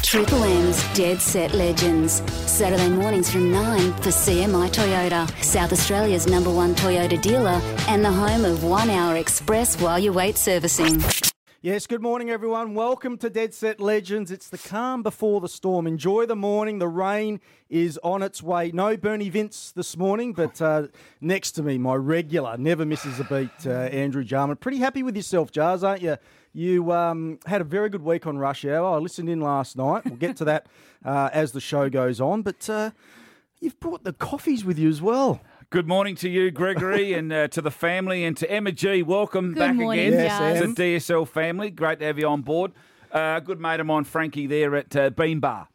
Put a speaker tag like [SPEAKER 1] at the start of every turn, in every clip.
[SPEAKER 1] Triple M's Dead Set Legends. Saturday mornings from 9 for CMI Toyota, South Australia's #1 Toyota dealer and the home of 1 hour express while you wait servicing.
[SPEAKER 2] Yes, good morning, everyone. Welcome to Dead Set Legends. It's the calm before the storm. Enjoy the morning. The rain is on its way. No Bernie Vince this morning, but next to me, my regular, never misses a beat, Andrew Jarman. Pretty happy with yourself, Jars, aren't you? You had a very good week on Rush Hour. I listened in last night. We'll get to that as the show goes on. But you've brought the coffees with you as well.
[SPEAKER 3] Good morning to you, Gregory, and to the family, and to Emma G. Welcome
[SPEAKER 4] Good
[SPEAKER 3] back
[SPEAKER 4] morning,
[SPEAKER 3] again
[SPEAKER 2] Yes,
[SPEAKER 3] to the DSL family. Great to have you on board. Good mate of mine, Frankie, there at Bean Bar.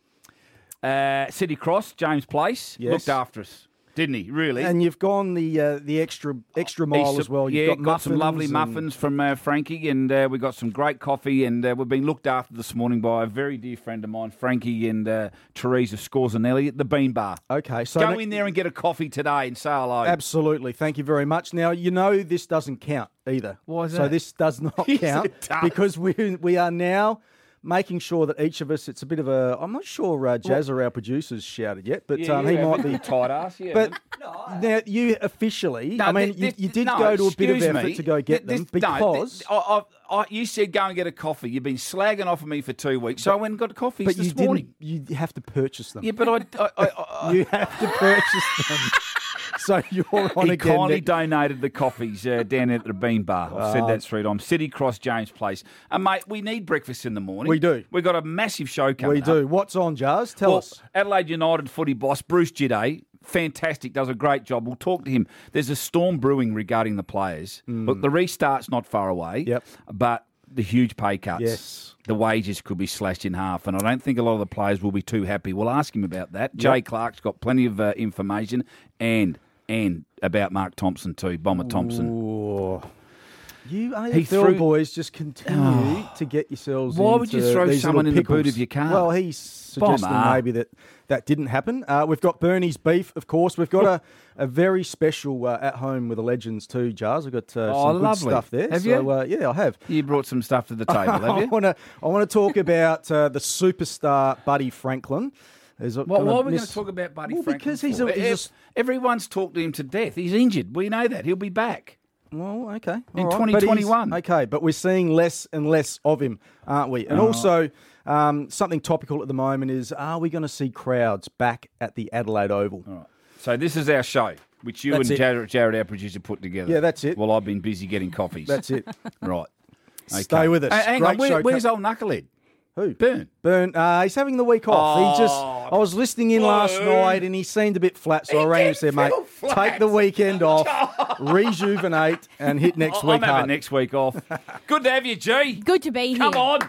[SPEAKER 3] City Cross, James Place,
[SPEAKER 2] Yes.
[SPEAKER 3] looked after us, didn't he, really?
[SPEAKER 2] And you've gone the extra mile as well. You've
[SPEAKER 3] got some lovely muffins from Frankie, and we got some great coffee, and we've been looked after this morning by a very dear friend of mine, Frankie and Teresa Scorzanelli at the Bean Bar.
[SPEAKER 2] Okay, so
[SPEAKER 3] Go in there and get a coffee today and say hello.
[SPEAKER 2] Absolutely. Thank you very much. Now, you know this doesn't count either.
[SPEAKER 3] Why is
[SPEAKER 2] So
[SPEAKER 3] that?
[SPEAKER 2] this does not
[SPEAKER 3] Yes,
[SPEAKER 2] count
[SPEAKER 3] it does.
[SPEAKER 2] because we are now making sure that each of us, it's a bit of a, I'm not sure Jazz or our producers shouted yet, but he might be.
[SPEAKER 3] tight ass, yeah.
[SPEAKER 2] But now you officially,
[SPEAKER 3] No,
[SPEAKER 2] I mean, you did go to a bit of
[SPEAKER 3] excuse
[SPEAKER 2] effort
[SPEAKER 3] me.
[SPEAKER 2] to go get them because...
[SPEAKER 3] You said go and get a coffee. You've been slagging off of me for 2 weeks, so I went and got coffees
[SPEAKER 2] But
[SPEAKER 3] this morning.
[SPEAKER 2] you have to purchase them.
[SPEAKER 3] Yeah, but I
[SPEAKER 2] You have to purchase them. So you're on
[SPEAKER 3] he
[SPEAKER 2] again.
[SPEAKER 3] kindly donated the coffees down at the Bean Bar. I've said that 3 times. City Cross, James Place. And, mate, we need breakfast in the morning.
[SPEAKER 2] We do.
[SPEAKER 3] We've got a massive show coming
[SPEAKER 2] We
[SPEAKER 3] up.
[SPEAKER 2] do. What's on, Jars? Tell us.
[SPEAKER 3] Adelaide United footy boss, Bruce Gide, fantastic, does a great job. We'll talk to him. There's a storm brewing regarding the players. Look, the restart's not far away.
[SPEAKER 2] Yep.
[SPEAKER 3] But the huge pay cuts.
[SPEAKER 2] Yes.
[SPEAKER 3] The wages could be slashed in half, and I don't think a lot of the players will be too happy. We'll ask him about that. Jay Clark's got plenty of information, and about Mark Thompson too, Bomber Thompson.
[SPEAKER 2] Oh. You
[SPEAKER 3] He
[SPEAKER 2] AFL
[SPEAKER 3] threw-
[SPEAKER 2] boys just continue to get yourselves
[SPEAKER 3] Why would you
[SPEAKER 2] into
[SPEAKER 3] throw
[SPEAKER 2] these
[SPEAKER 3] someone
[SPEAKER 2] little
[SPEAKER 3] in the boot
[SPEAKER 2] pickles.
[SPEAKER 3] of your car?
[SPEAKER 2] Well, he's suggesting
[SPEAKER 3] Bomber.
[SPEAKER 2] maybe that didn't happen. We've got Bernie's beef, of course. We've got a very special at home with the legends too, Jars. We've got some good
[SPEAKER 3] lovely.
[SPEAKER 2] stuff there.
[SPEAKER 3] Have
[SPEAKER 2] so,
[SPEAKER 3] you?
[SPEAKER 2] yeah, I have.
[SPEAKER 3] You brought some stuff to the table, have you?
[SPEAKER 2] I want to talk about the superstar Buddy Franklin.
[SPEAKER 3] Why are we going to talk about Buddy Franklin?
[SPEAKER 2] Because
[SPEAKER 3] for? Everyone's talked to him to death. He's injured. We know that. He'll be back.
[SPEAKER 2] Well, okay.
[SPEAKER 3] In
[SPEAKER 2] All right.
[SPEAKER 3] 2021.
[SPEAKER 2] But okay, but we're seeing less and less of him, aren't we? And also, something topical at the moment is, are we going to see crowds back at the Adelaide Oval?
[SPEAKER 3] All right. So this is our show, which you
[SPEAKER 2] That's
[SPEAKER 3] and
[SPEAKER 2] it.
[SPEAKER 3] Jared, our producer, put together.
[SPEAKER 2] Yeah, that's it.
[SPEAKER 3] Well, I've been busy getting coffees.
[SPEAKER 2] That's it.
[SPEAKER 3] Right. Okay.
[SPEAKER 2] Stay with us.
[SPEAKER 3] Hang
[SPEAKER 2] Great
[SPEAKER 3] on.
[SPEAKER 2] show
[SPEAKER 3] Where's old Knucklehead?
[SPEAKER 2] Who?
[SPEAKER 3] Burn.
[SPEAKER 2] He's having the week off. I was listening in last night and he seemed a bit flat, so I rang him and said, mate, take the weekend off, rejuvenate, and hit next week
[SPEAKER 3] I'm having
[SPEAKER 2] hard.
[SPEAKER 3] next week off. Good to have you, G.
[SPEAKER 4] Good to be here.
[SPEAKER 3] Come on.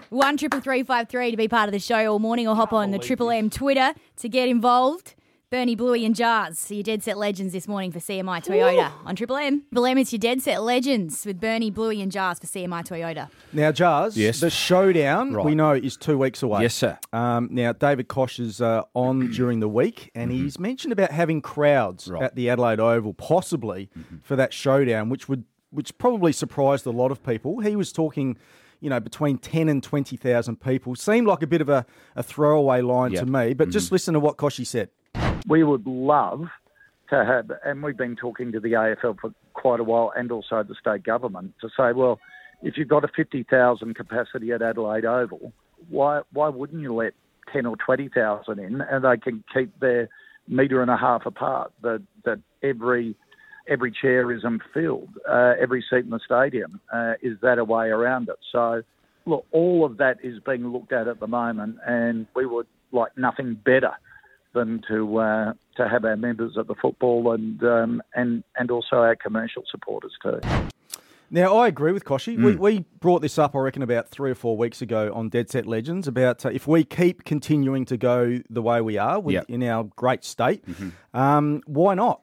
[SPEAKER 4] 133353 to be part of the show all morning, or hop on the Triple M Twitter to get involved. Bernie, Bluey and Jars, so your Dead Set Legends this morning for CMI Toyota on Triple M. Triple M, it's your Dead Set Legends with Bernie, Bluey and Jars for CMI Toyota.
[SPEAKER 2] Now, Jars,
[SPEAKER 3] Yes.
[SPEAKER 2] the showdown,
[SPEAKER 3] Right.
[SPEAKER 2] we know, is 2 weeks away.
[SPEAKER 3] Yes, sir.
[SPEAKER 2] Now, David Koch is on during the week, and he's mentioned about having crowds
[SPEAKER 3] Right.
[SPEAKER 2] at the Adelaide Oval, possibly for that showdown, which probably surprised a lot of people. He was talking, between 10 and 20,000 people. Seemed like a bit of a throwaway line to me, but just listen to what Kochie said.
[SPEAKER 5] We would love to have, and we've been talking to the AFL for quite a while and also the state government, to say, well, if you've got a 50,000 capacity at Adelaide Oval, why wouldn't you let 10 or 20,000 in, and they can keep their metre and a half apart, that every chair isn't filled, every seat in the stadium, is that a way around it? So, look, all of that is being looked at the moment, and we would like nothing better than to have our members at the football and also our commercial supporters too.
[SPEAKER 2] Now, I agree with Kochie. We brought this up, I reckon, about 3 or 4 weeks ago on Dead Set Legends about if we keep continuing to go the way we are in our great state, why not?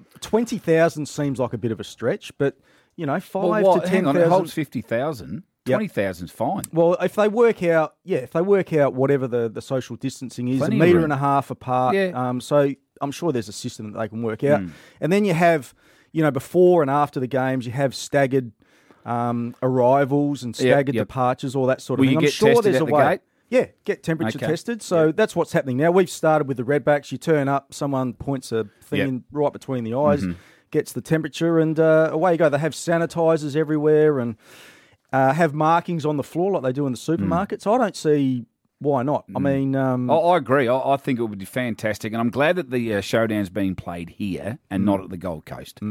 [SPEAKER 2] 20,000 seems like a bit of a stretch, but, 5 to 10,000...
[SPEAKER 3] Hang on, it holds 50,000. 20,000's fine.
[SPEAKER 2] Well, if they work out whatever the social distancing is,
[SPEAKER 3] Plenty
[SPEAKER 2] a
[SPEAKER 3] of
[SPEAKER 2] metre
[SPEAKER 3] room.
[SPEAKER 2] and a half apart.
[SPEAKER 3] Yeah.
[SPEAKER 2] So I'm sure there's a system that they can work out. And then you have, before and after the games, you have staggered arrivals and staggered departures, all that sort of
[SPEAKER 3] Will
[SPEAKER 2] thing.
[SPEAKER 3] you
[SPEAKER 2] I'm
[SPEAKER 3] get
[SPEAKER 2] sure
[SPEAKER 3] tested
[SPEAKER 2] there's
[SPEAKER 3] at
[SPEAKER 2] a
[SPEAKER 3] the
[SPEAKER 2] way.
[SPEAKER 3] gate?
[SPEAKER 2] Yeah, get temperature
[SPEAKER 3] Okay.
[SPEAKER 2] tested. So that's what's happening now. We've started with the Redbacks. You turn up, someone points a thing
[SPEAKER 3] Yep.
[SPEAKER 2] in right between the eyes, gets the temperature, and away you go. They have sanitisers everywhere and have markings on the floor like they do in the supermarkets. I don't see why not. I mean...
[SPEAKER 3] I agree. I think it would be fantastic, and I'm glad that the showdown's being played here and not at the Gold Coast.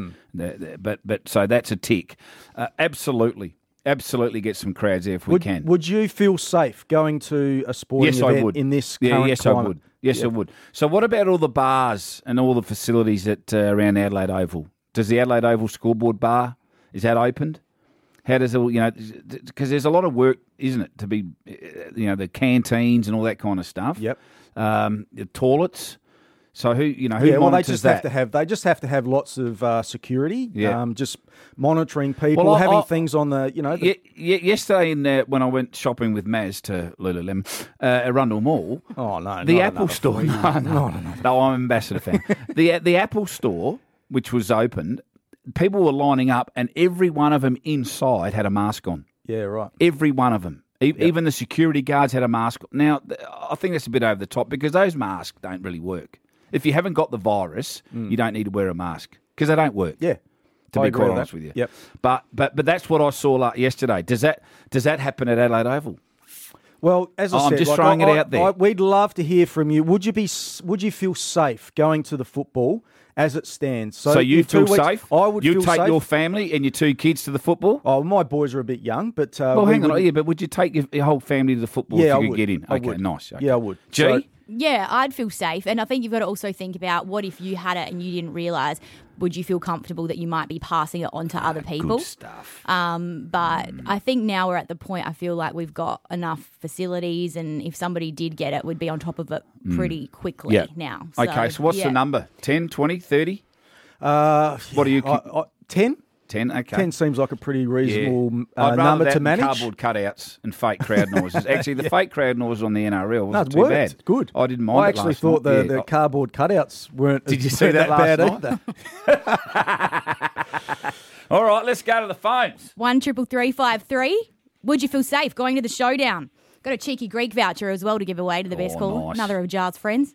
[SPEAKER 3] But so that's a tick. Absolutely get some crowds there if we can.
[SPEAKER 2] Would you feel safe going to a sporting
[SPEAKER 3] Yes, I
[SPEAKER 2] event
[SPEAKER 3] would.
[SPEAKER 2] in this current
[SPEAKER 3] yes,
[SPEAKER 2] climate?
[SPEAKER 3] I would. Yes, I would. So what about all the bars and all the facilities at around Adelaide Oval? Does the Adelaide Oval scoreboard bar, is that opened? How does it, because there's a lot of work, isn't it, to be, the canteens and all that kind of stuff.
[SPEAKER 2] Yep.
[SPEAKER 3] The toilets. So who
[SPEAKER 2] Yeah, well, they
[SPEAKER 3] monitors
[SPEAKER 2] just
[SPEAKER 3] that?
[SPEAKER 2] have to have lots of security.
[SPEAKER 3] Yeah.
[SPEAKER 2] Just monitoring people,
[SPEAKER 3] Well,
[SPEAKER 2] having things on the,
[SPEAKER 3] Yesterday when I went shopping with Maz to Lululemon, Arundel Mall,
[SPEAKER 2] Oh no!
[SPEAKER 3] the
[SPEAKER 2] not
[SPEAKER 3] Apple
[SPEAKER 2] another
[SPEAKER 3] store.
[SPEAKER 2] free-
[SPEAKER 3] No, I'm an ambassador fan. the Apple store, which was opened, people were lining up, and every one of them inside had a mask on.
[SPEAKER 2] Yeah, right.
[SPEAKER 3] Every one of them. Even the security guards had a mask. Now, I think that's a bit over the top because those masks don't really work. If you haven't got the virus, you don't need to wear a mask because they don't work.
[SPEAKER 2] Yeah.
[SPEAKER 3] To
[SPEAKER 2] I
[SPEAKER 3] be
[SPEAKER 2] agree
[SPEAKER 3] quite
[SPEAKER 2] with
[SPEAKER 3] honest
[SPEAKER 2] that.
[SPEAKER 3] with you.
[SPEAKER 2] Yep.
[SPEAKER 3] But that's what I saw yesterday. Does that happen at Adelaide Oval?
[SPEAKER 2] Well, as I
[SPEAKER 3] I'm
[SPEAKER 2] said,
[SPEAKER 3] just throwing it out there.
[SPEAKER 2] We'd love to hear from you. Would you feel safe going to the football as it stands?
[SPEAKER 3] So you
[SPEAKER 2] in 2
[SPEAKER 3] feel
[SPEAKER 2] weeks,
[SPEAKER 3] safe?
[SPEAKER 2] I would
[SPEAKER 3] you
[SPEAKER 2] feel
[SPEAKER 3] take
[SPEAKER 2] safe.
[SPEAKER 3] your family and your 2 kids to the football?
[SPEAKER 2] Oh, my boys are a bit young, but
[SPEAKER 3] Well,
[SPEAKER 2] we
[SPEAKER 3] hang on.
[SPEAKER 2] wouldn't-
[SPEAKER 3] Yeah, but would you take your whole family to the football
[SPEAKER 2] Yeah,
[SPEAKER 3] if
[SPEAKER 2] I
[SPEAKER 3] you could
[SPEAKER 2] would.
[SPEAKER 3] get in?
[SPEAKER 2] I
[SPEAKER 3] Okay,
[SPEAKER 2] would.
[SPEAKER 3] nice. Okay.
[SPEAKER 2] Yeah, I would.
[SPEAKER 3] G?
[SPEAKER 2] So-
[SPEAKER 4] Yeah, I'd feel safe. And I think you've got to also think about what if you had it and you didn't realise, would you feel comfortable that you might be passing it on to other people?
[SPEAKER 3] Good stuff.
[SPEAKER 4] But I think now we're at the point I feel like we've got enough facilities, and if somebody did get it, we'd be on top of it pretty quickly
[SPEAKER 3] Yeah.
[SPEAKER 4] now.
[SPEAKER 3] Okay, so what's
[SPEAKER 4] yeah.
[SPEAKER 3] the number? 10, 20, 30? What do you...
[SPEAKER 2] 10?
[SPEAKER 3] 10, okay.
[SPEAKER 2] 10 seems like a pretty reasonable
[SPEAKER 3] I'd rather
[SPEAKER 2] number
[SPEAKER 3] that
[SPEAKER 2] to
[SPEAKER 3] than
[SPEAKER 2] manage.
[SPEAKER 3] cardboard cutouts and fake crowd noises. Actually, the fake crowd noise on the NRL
[SPEAKER 2] No,
[SPEAKER 3] wasn't
[SPEAKER 2] it
[SPEAKER 3] too
[SPEAKER 2] worked.
[SPEAKER 3] bad.
[SPEAKER 2] Good.
[SPEAKER 3] I didn't mind
[SPEAKER 2] I
[SPEAKER 3] it
[SPEAKER 2] actually
[SPEAKER 3] last
[SPEAKER 2] thought
[SPEAKER 3] night.
[SPEAKER 2] the cardboard cutouts weren't
[SPEAKER 3] Did you
[SPEAKER 2] as
[SPEAKER 3] see that
[SPEAKER 2] bad
[SPEAKER 3] last
[SPEAKER 2] either.
[SPEAKER 3] All right, let's go to the phones.
[SPEAKER 4] 13353. Would you feel safe going to the showdown? Got a cheeky Greek voucher as well to give away to the best
[SPEAKER 3] Oh,
[SPEAKER 4] caller.
[SPEAKER 3] nice.
[SPEAKER 4] Another of Jar's friends.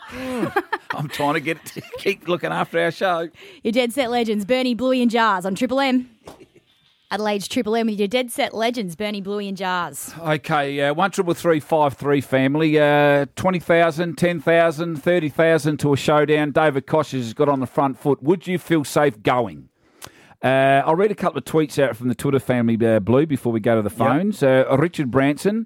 [SPEAKER 3] I'm trying to keep looking after our show.
[SPEAKER 4] Your Dead Set Legends, Bernie, Bluey and Jars on Triple M. Adelaide's Triple M with your Dead Set Legends, Bernie, Bluey and Jars.
[SPEAKER 3] Okay, 13353 family, 20,000, 10,000, 30,000 to a showdown. David Kosh has got on the front foot. Would you feel safe going? I'll read a couple of tweets out from the Twitter family, Blue, before we go to the phones. Richard Branson,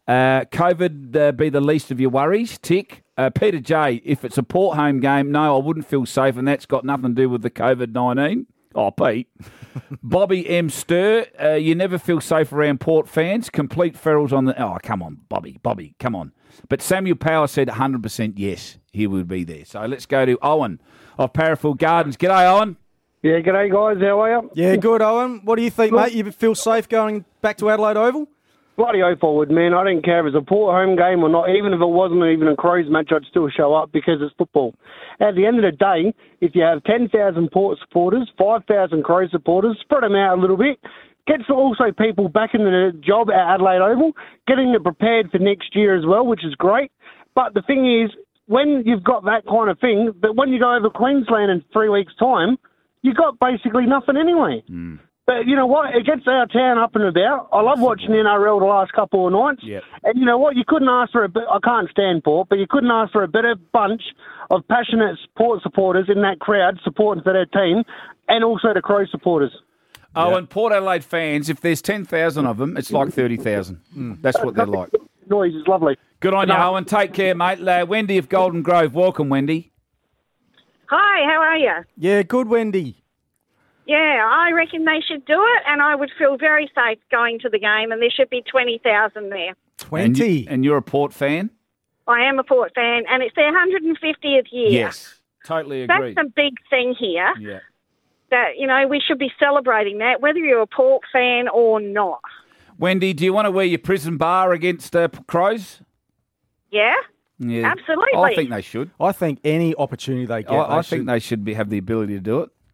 [SPEAKER 3] COVID be the least of your worries. Tick. Peter J, if it's a Port home game, no, I wouldn't feel safe, and that's got nothing to do with the COVID-19. Oh, Pete. Bobby M. Stir, you never feel safe around Port fans. Complete ferals on the... Oh, come on, Bobby, come on. But Samuel Power said 100% yes, he would be there. So let's go to Owen of Parafield Gardens. G'day, Owen.
[SPEAKER 6] Yeah, g'day guys, how are you?
[SPEAKER 2] Yeah, good, Owen. What do you think, mate? You feel safe going back to Adelaide Oval?
[SPEAKER 6] Bloody oath I would, man. I don't care if it's a Port home game or not. Even if it wasn't even a Crows match, I'd still show up because it's football. At the end of the day, if you have 10,000 Port supporters, 5,000 Crows supporters, spread them out a little bit, gets also people back in the job at Adelaide Oval, getting it prepared for next year as well, which is great. But the thing is, when you've got that kind of thing, but when you go over Queensland in 3 weeks' time, you got basically nothing anyway. But you know what? It gets our town up and about. I love watching the NRL the last couple of nights.
[SPEAKER 3] Yep.
[SPEAKER 6] And you know what? You couldn't ask for I can't stand Port, but you couldn't ask for a better bunch of passionate Port supporters in that crowd supporting for their team, and also the Crow supporters.
[SPEAKER 3] Oh, and Port Adelaide fans, if there's 10,000 of them, it's like 30,000. That's what they're like.
[SPEAKER 6] Noise is lovely.
[SPEAKER 3] Good on you, Owen. Take care, mate. Wendy of Golden Grove. Welcome, Wendy.
[SPEAKER 7] Hi, how are you?
[SPEAKER 2] Yeah, good, Wendy.
[SPEAKER 7] Yeah, I reckon they should do it, and I would feel very safe going to the game, and there should be 20,000 there.
[SPEAKER 2] 20.
[SPEAKER 3] And you're a Port fan?
[SPEAKER 7] I am a Port fan, and it's their 150th year.
[SPEAKER 3] Yes. Totally agree.
[SPEAKER 7] That's a big thing here
[SPEAKER 3] Yeah.
[SPEAKER 7] that, you know, we should be celebrating that, whether you're a Port fan or not.
[SPEAKER 3] Wendy, do you want to wear your prison bar against Crows?
[SPEAKER 7] Yeah?
[SPEAKER 3] Yeah.
[SPEAKER 7] Absolutely.
[SPEAKER 3] I think they should.
[SPEAKER 2] I think any opportunity they get,
[SPEAKER 3] I think they should have the ability to do it.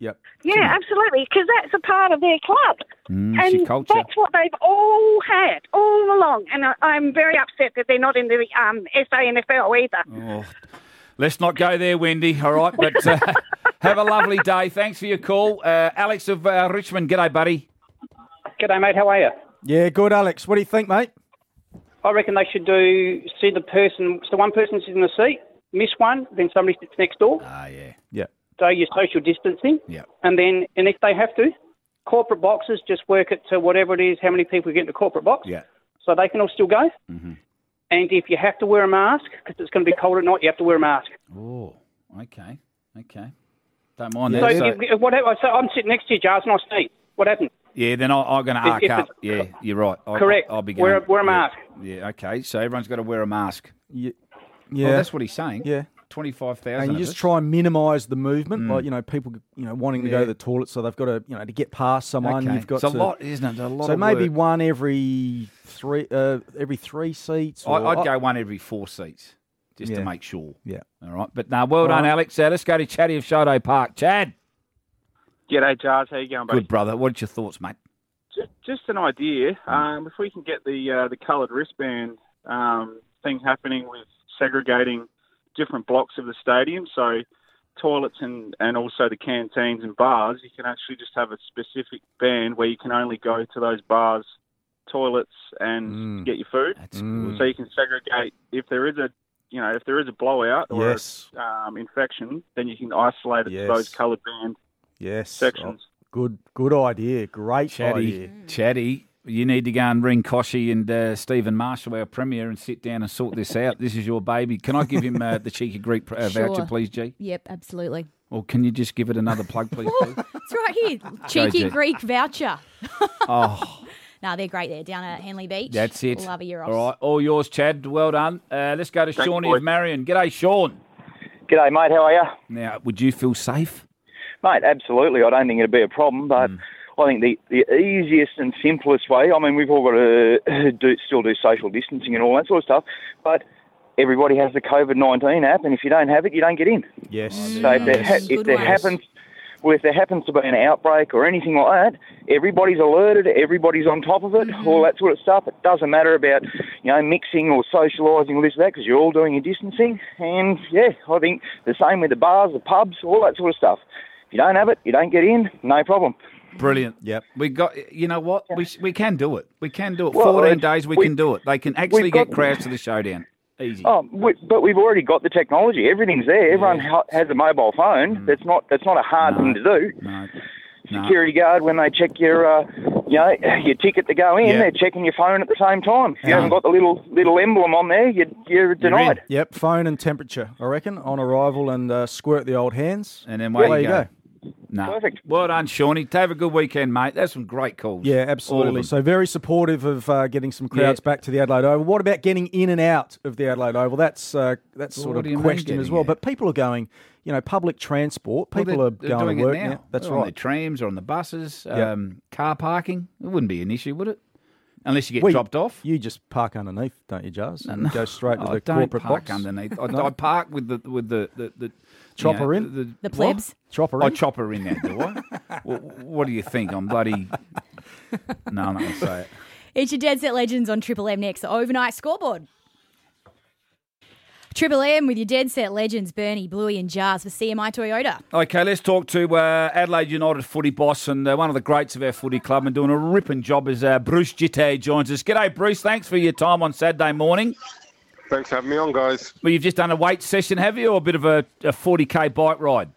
[SPEAKER 2] Yep.
[SPEAKER 7] Yeah, absolutely, because that's a part of their club.
[SPEAKER 3] it's your
[SPEAKER 7] And
[SPEAKER 3] culture.
[SPEAKER 7] that's what they've all had all along. And I'm very upset that they're not in the SANFL either.
[SPEAKER 3] Oh, let's not go there, Wendy. All right, but have a lovely day. Thanks for your call. Alex of Richmond, g'day, buddy.
[SPEAKER 8] G'day, mate. How are you?
[SPEAKER 2] Yeah, good, Alex. What do you think, mate?
[SPEAKER 8] I reckon they should see the person, so one person sits in the seat, miss one, then somebody sits next door.
[SPEAKER 3] Ah, yeah.
[SPEAKER 2] Yeah.
[SPEAKER 8] So you're social distancing.
[SPEAKER 3] Yeah.
[SPEAKER 8] And if they have to, corporate boxes, just work it to whatever it is, how many people get in the corporate box.
[SPEAKER 3] Yeah.
[SPEAKER 8] So they can all still go.
[SPEAKER 3] Mm-hmm.
[SPEAKER 8] And if you have to wear a mask, because it's going to be cold at night, you have to wear a mask.
[SPEAKER 3] Oh, okay. Don't mind
[SPEAKER 8] So,
[SPEAKER 3] that.
[SPEAKER 8] so I'm sitting next to you, Jars, and I see. What happened?
[SPEAKER 3] Yeah, then I'm going to arc
[SPEAKER 8] if
[SPEAKER 3] up. Yeah, you're right.
[SPEAKER 8] Correct.
[SPEAKER 3] I'll be going,
[SPEAKER 8] Wear a mask.
[SPEAKER 3] Yeah, okay. So everyone's got to wear a mask.
[SPEAKER 2] Yeah.
[SPEAKER 3] Well, that's what he's saying.
[SPEAKER 2] Yeah.
[SPEAKER 3] 25,000.
[SPEAKER 2] And you just try and minimise the movement, like people, wanting to go to the toilet, so they've got to, to get past someone.
[SPEAKER 3] Okay.
[SPEAKER 2] You've got
[SPEAKER 3] it's
[SPEAKER 2] to,
[SPEAKER 3] a lot, isn't it? A lot.
[SPEAKER 2] so
[SPEAKER 3] of
[SPEAKER 2] maybe
[SPEAKER 3] work.
[SPEAKER 2] one every three seats. Or,
[SPEAKER 3] I'd go one every 4 seats, just to make sure.
[SPEAKER 2] Yeah.
[SPEAKER 3] All right. But no, well done, Alex. Let's go to Chatty of Shodo Park. Chad.
[SPEAKER 9] G'day, Jars. How you going, buddy?
[SPEAKER 3] Good, brother. What's your thoughts, mate?
[SPEAKER 9] Just an idea. If we can get the coloured wristband thing happening with segregating different blocks of the stadium, so toilets and also the canteens and bars, you can actually just have a specific band where you can only go to those bars, toilets, and get your food.
[SPEAKER 3] That's good.
[SPEAKER 9] So you can segregate if there is a blowout or infection, then you can isolate it to those coloured band sections.
[SPEAKER 2] Good idea. Great idea.
[SPEAKER 3] Chatty, you need to go and ring Koshy and Stephen Marshall, our Premier, and sit down and sort this out. This is your baby. Can I give him the cheeky Greek voucher, please, G?
[SPEAKER 4] Yep, absolutely.
[SPEAKER 3] Or can you just give it another plug, please?
[SPEAKER 4] It's right here. Cheeky Greek voucher.
[SPEAKER 3] Oh.
[SPEAKER 4] No, they're great there, down at Henley Beach.
[SPEAKER 3] That's it.
[SPEAKER 4] Love a Euros.
[SPEAKER 3] All right, all yours, Chad. Well done. Let's go to Shawnee of Marion. G'day, Sean.
[SPEAKER 10] G'day, mate. How are you?
[SPEAKER 3] Now, would you feel safe?
[SPEAKER 10] Mate, absolutely. I don't think it'd be a problem, but I think the easiest and simplest way, I mean, we've all got to still do social distancing and all that sort of stuff, but everybody has the COVID-19 app, and if you don't have it, you don't get in.
[SPEAKER 2] Yes.
[SPEAKER 10] So if there happens to be an outbreak or anything like that, everybody's alerted, everybody's on top of it, all that sort of stuff. It doesn't matter about, mixing or socialising or this or that, because you're all doing your distancing. And, I think the same with the bars, the pubs, all that sort of stuff. If you don't have it, you don't get in, no problem.
[SPEAKER 3] Brilliant. Yep. We got. You know what? We can do it. We can do it. 14 days, we can do it. They can actually get crowds to the showdown. Easy.
[SPEAKER 10] But we've already got the technology. Everything's there. Everyone has a mobile phone. That's not a hard thing to do.
[SPEAKER 3] No.
[SPEAKER 10] Security guard, when they check your ticket to go in, they're checking your phone at the same time. If you haven't got the little emblem on there, you're denied.
[SPEAKER 2] Yep, phone and temperature, I reckon, on arrival, and squirt the old hands.
[SPEAKER 3] And then away you
[SPEAKER 2] go.
[SPEAKER 3] No.
[SPEAKER 10] Perfect.
[SPEAKER 3] Well done, Shawnee. Have a good weekend, mate. That's some great calls.
[SPEAKER 2] Yeah, absolutely. So very supportive of getting some crowds back to the Adelaide Oval. What about getting in and out of the Adelaide Oval? That's sort of a question as well. But people are going, public transport. People are going to work now. That's right.
[SPEAKER 3] On the trams or on the buses, car parking. It wouldn't be an issue, would it? Unless you get dropped off.
[SPEAKER 2] You just park underneath, don't you, Jars? And go straight to the
[SPEAKER 3] don't
[SPEAKER 2] corporate
[SPEAKER 3] park
[SPEAKER 2] box.
[SPEAKER 3] underneath. I park with the
[SPEAKER 2] chopper in?
[SPEAKER 4] The plebs?
[SPEAKER 2] Chopper in?
[SPEAKER 3] I chopper in there, do I? What do you think? I'm bloody... No, I'm not going to say it.
[SPEAKER 4] It's your Dead Set Legends on Triple M next. The overnight scoreboard. Triple M with your Dead Set Legends, Bernie, Bluey and Jars for CMI Toyota.
[SPEAKER 3] Okay, let's talk to Adelaide United footy boss and one of the greats of our footy club and doing a ripping job as Bruce Jitte joins us. G'day, Bruce. Thanks for your time on Saturday morning.
[SPEAKER 11] Thanks for having me on, guys.
[SPEAKER 3] Well, you've just done a weight session, have you, or a bit of a 40K bike ride?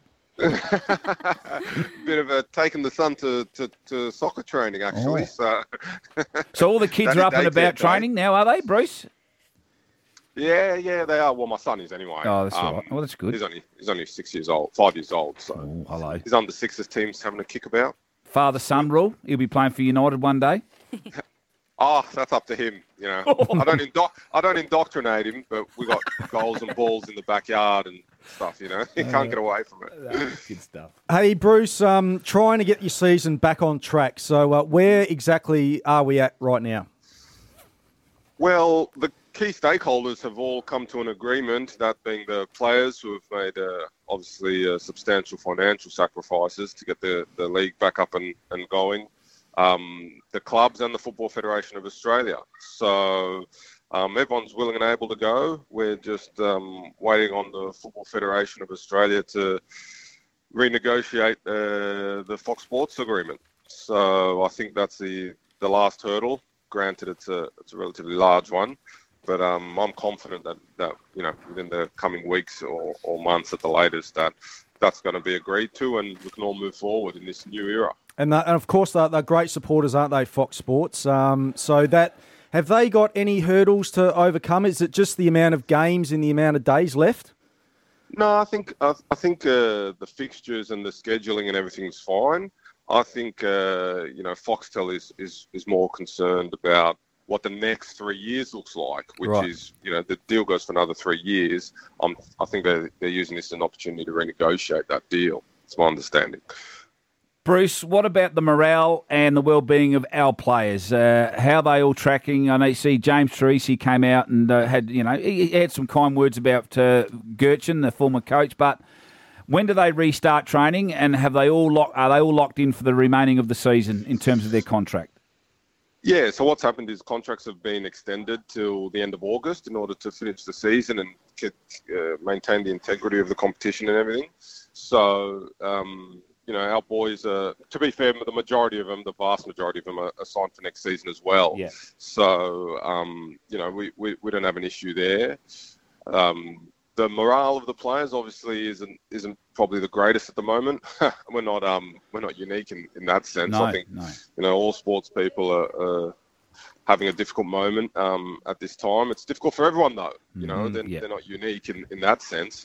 [SPEAKER 11] Bit of a taking the son to soccer training, actually.
[SPEAKER 3] Oh. So all the kids are up and about training now, are they, Bruce?
[SPEAKER 11] Yeah, they are. Well, my son is anyway.
[SPEAKER 3] Oh, that's all right. Well, that's good.
[SPEAKER 11] He's only 6 years old, 5 years old. So
[SPEAKER 3] hello.
[SPEAKER 11] He's under sixes teams having a kick about.
[SPEAKER 3] Father-son rule. He'll be playing for United one day.
[SPEAKER 11] That's up to him. I don't indoctrinate him, but we got goals and balls in the backyard and stuff. He can't get away from it.
[SPEAKER 3] Good stuff.
[SPEAKER 2] Hey, Bruce. Trying to get your season back on track. So, where exactly are we at right now?
[SPEAKER 11] Well, the key stakeholders have all come to an agreement, that being the players who have made obviously substantial financial sacrifices to get the league back up and going, the clubs and the Football Federation of Australia. So everyone's willing and able to go. We're just waiting on the Football Federation of Australia to renegotiate the Fox Sports agreement. So I think that's the last hurdle. Granted, it's a relatively large one, but I'm confident that within the coming weeks or months at the latest, that's going to be agreed to, and we can all move forward in this new era. And
[SPEAKER 2] of course, they're great supporters, aren't they, Fox Sports? So have they got any hurdles to overcome? Is it just the amount of games and the amount of days left?
[SPEAKER 11] No, I think the fixtures and the scheduling and everything's fine. I think Foxtel is more concerned about what the next 3 years looks like, which is the deal goes for another 3 years. I think they're using this as an opportunity to renegotiate that deal. It's my understanding.
[SPEAKER 3] Bruce, what about the morale and the well-being of our players? How are they all tracking? I know you see James Troisi came out and he had some kind words about Gertchen, the former coach, but when do they restart training, and are they all locked in for the remaining of the season in terms of their contract?
[SPEAKER 11] Yeah, so what's happened is contracts have been extended till the end of August in order to finish the season and maintain the integrity of the competition and everything. So, our boys are, to be fair, the majority of them, the vast majority of them are signed for next season as well. Yeah. So, we don't have an issue there. The morale of the players obviously isn't probably the greatest at the moment. We're not unique in that sense. I think all sports people are having a difficult moment at this time. It's difficult for everyone though. They're not unique in that sense.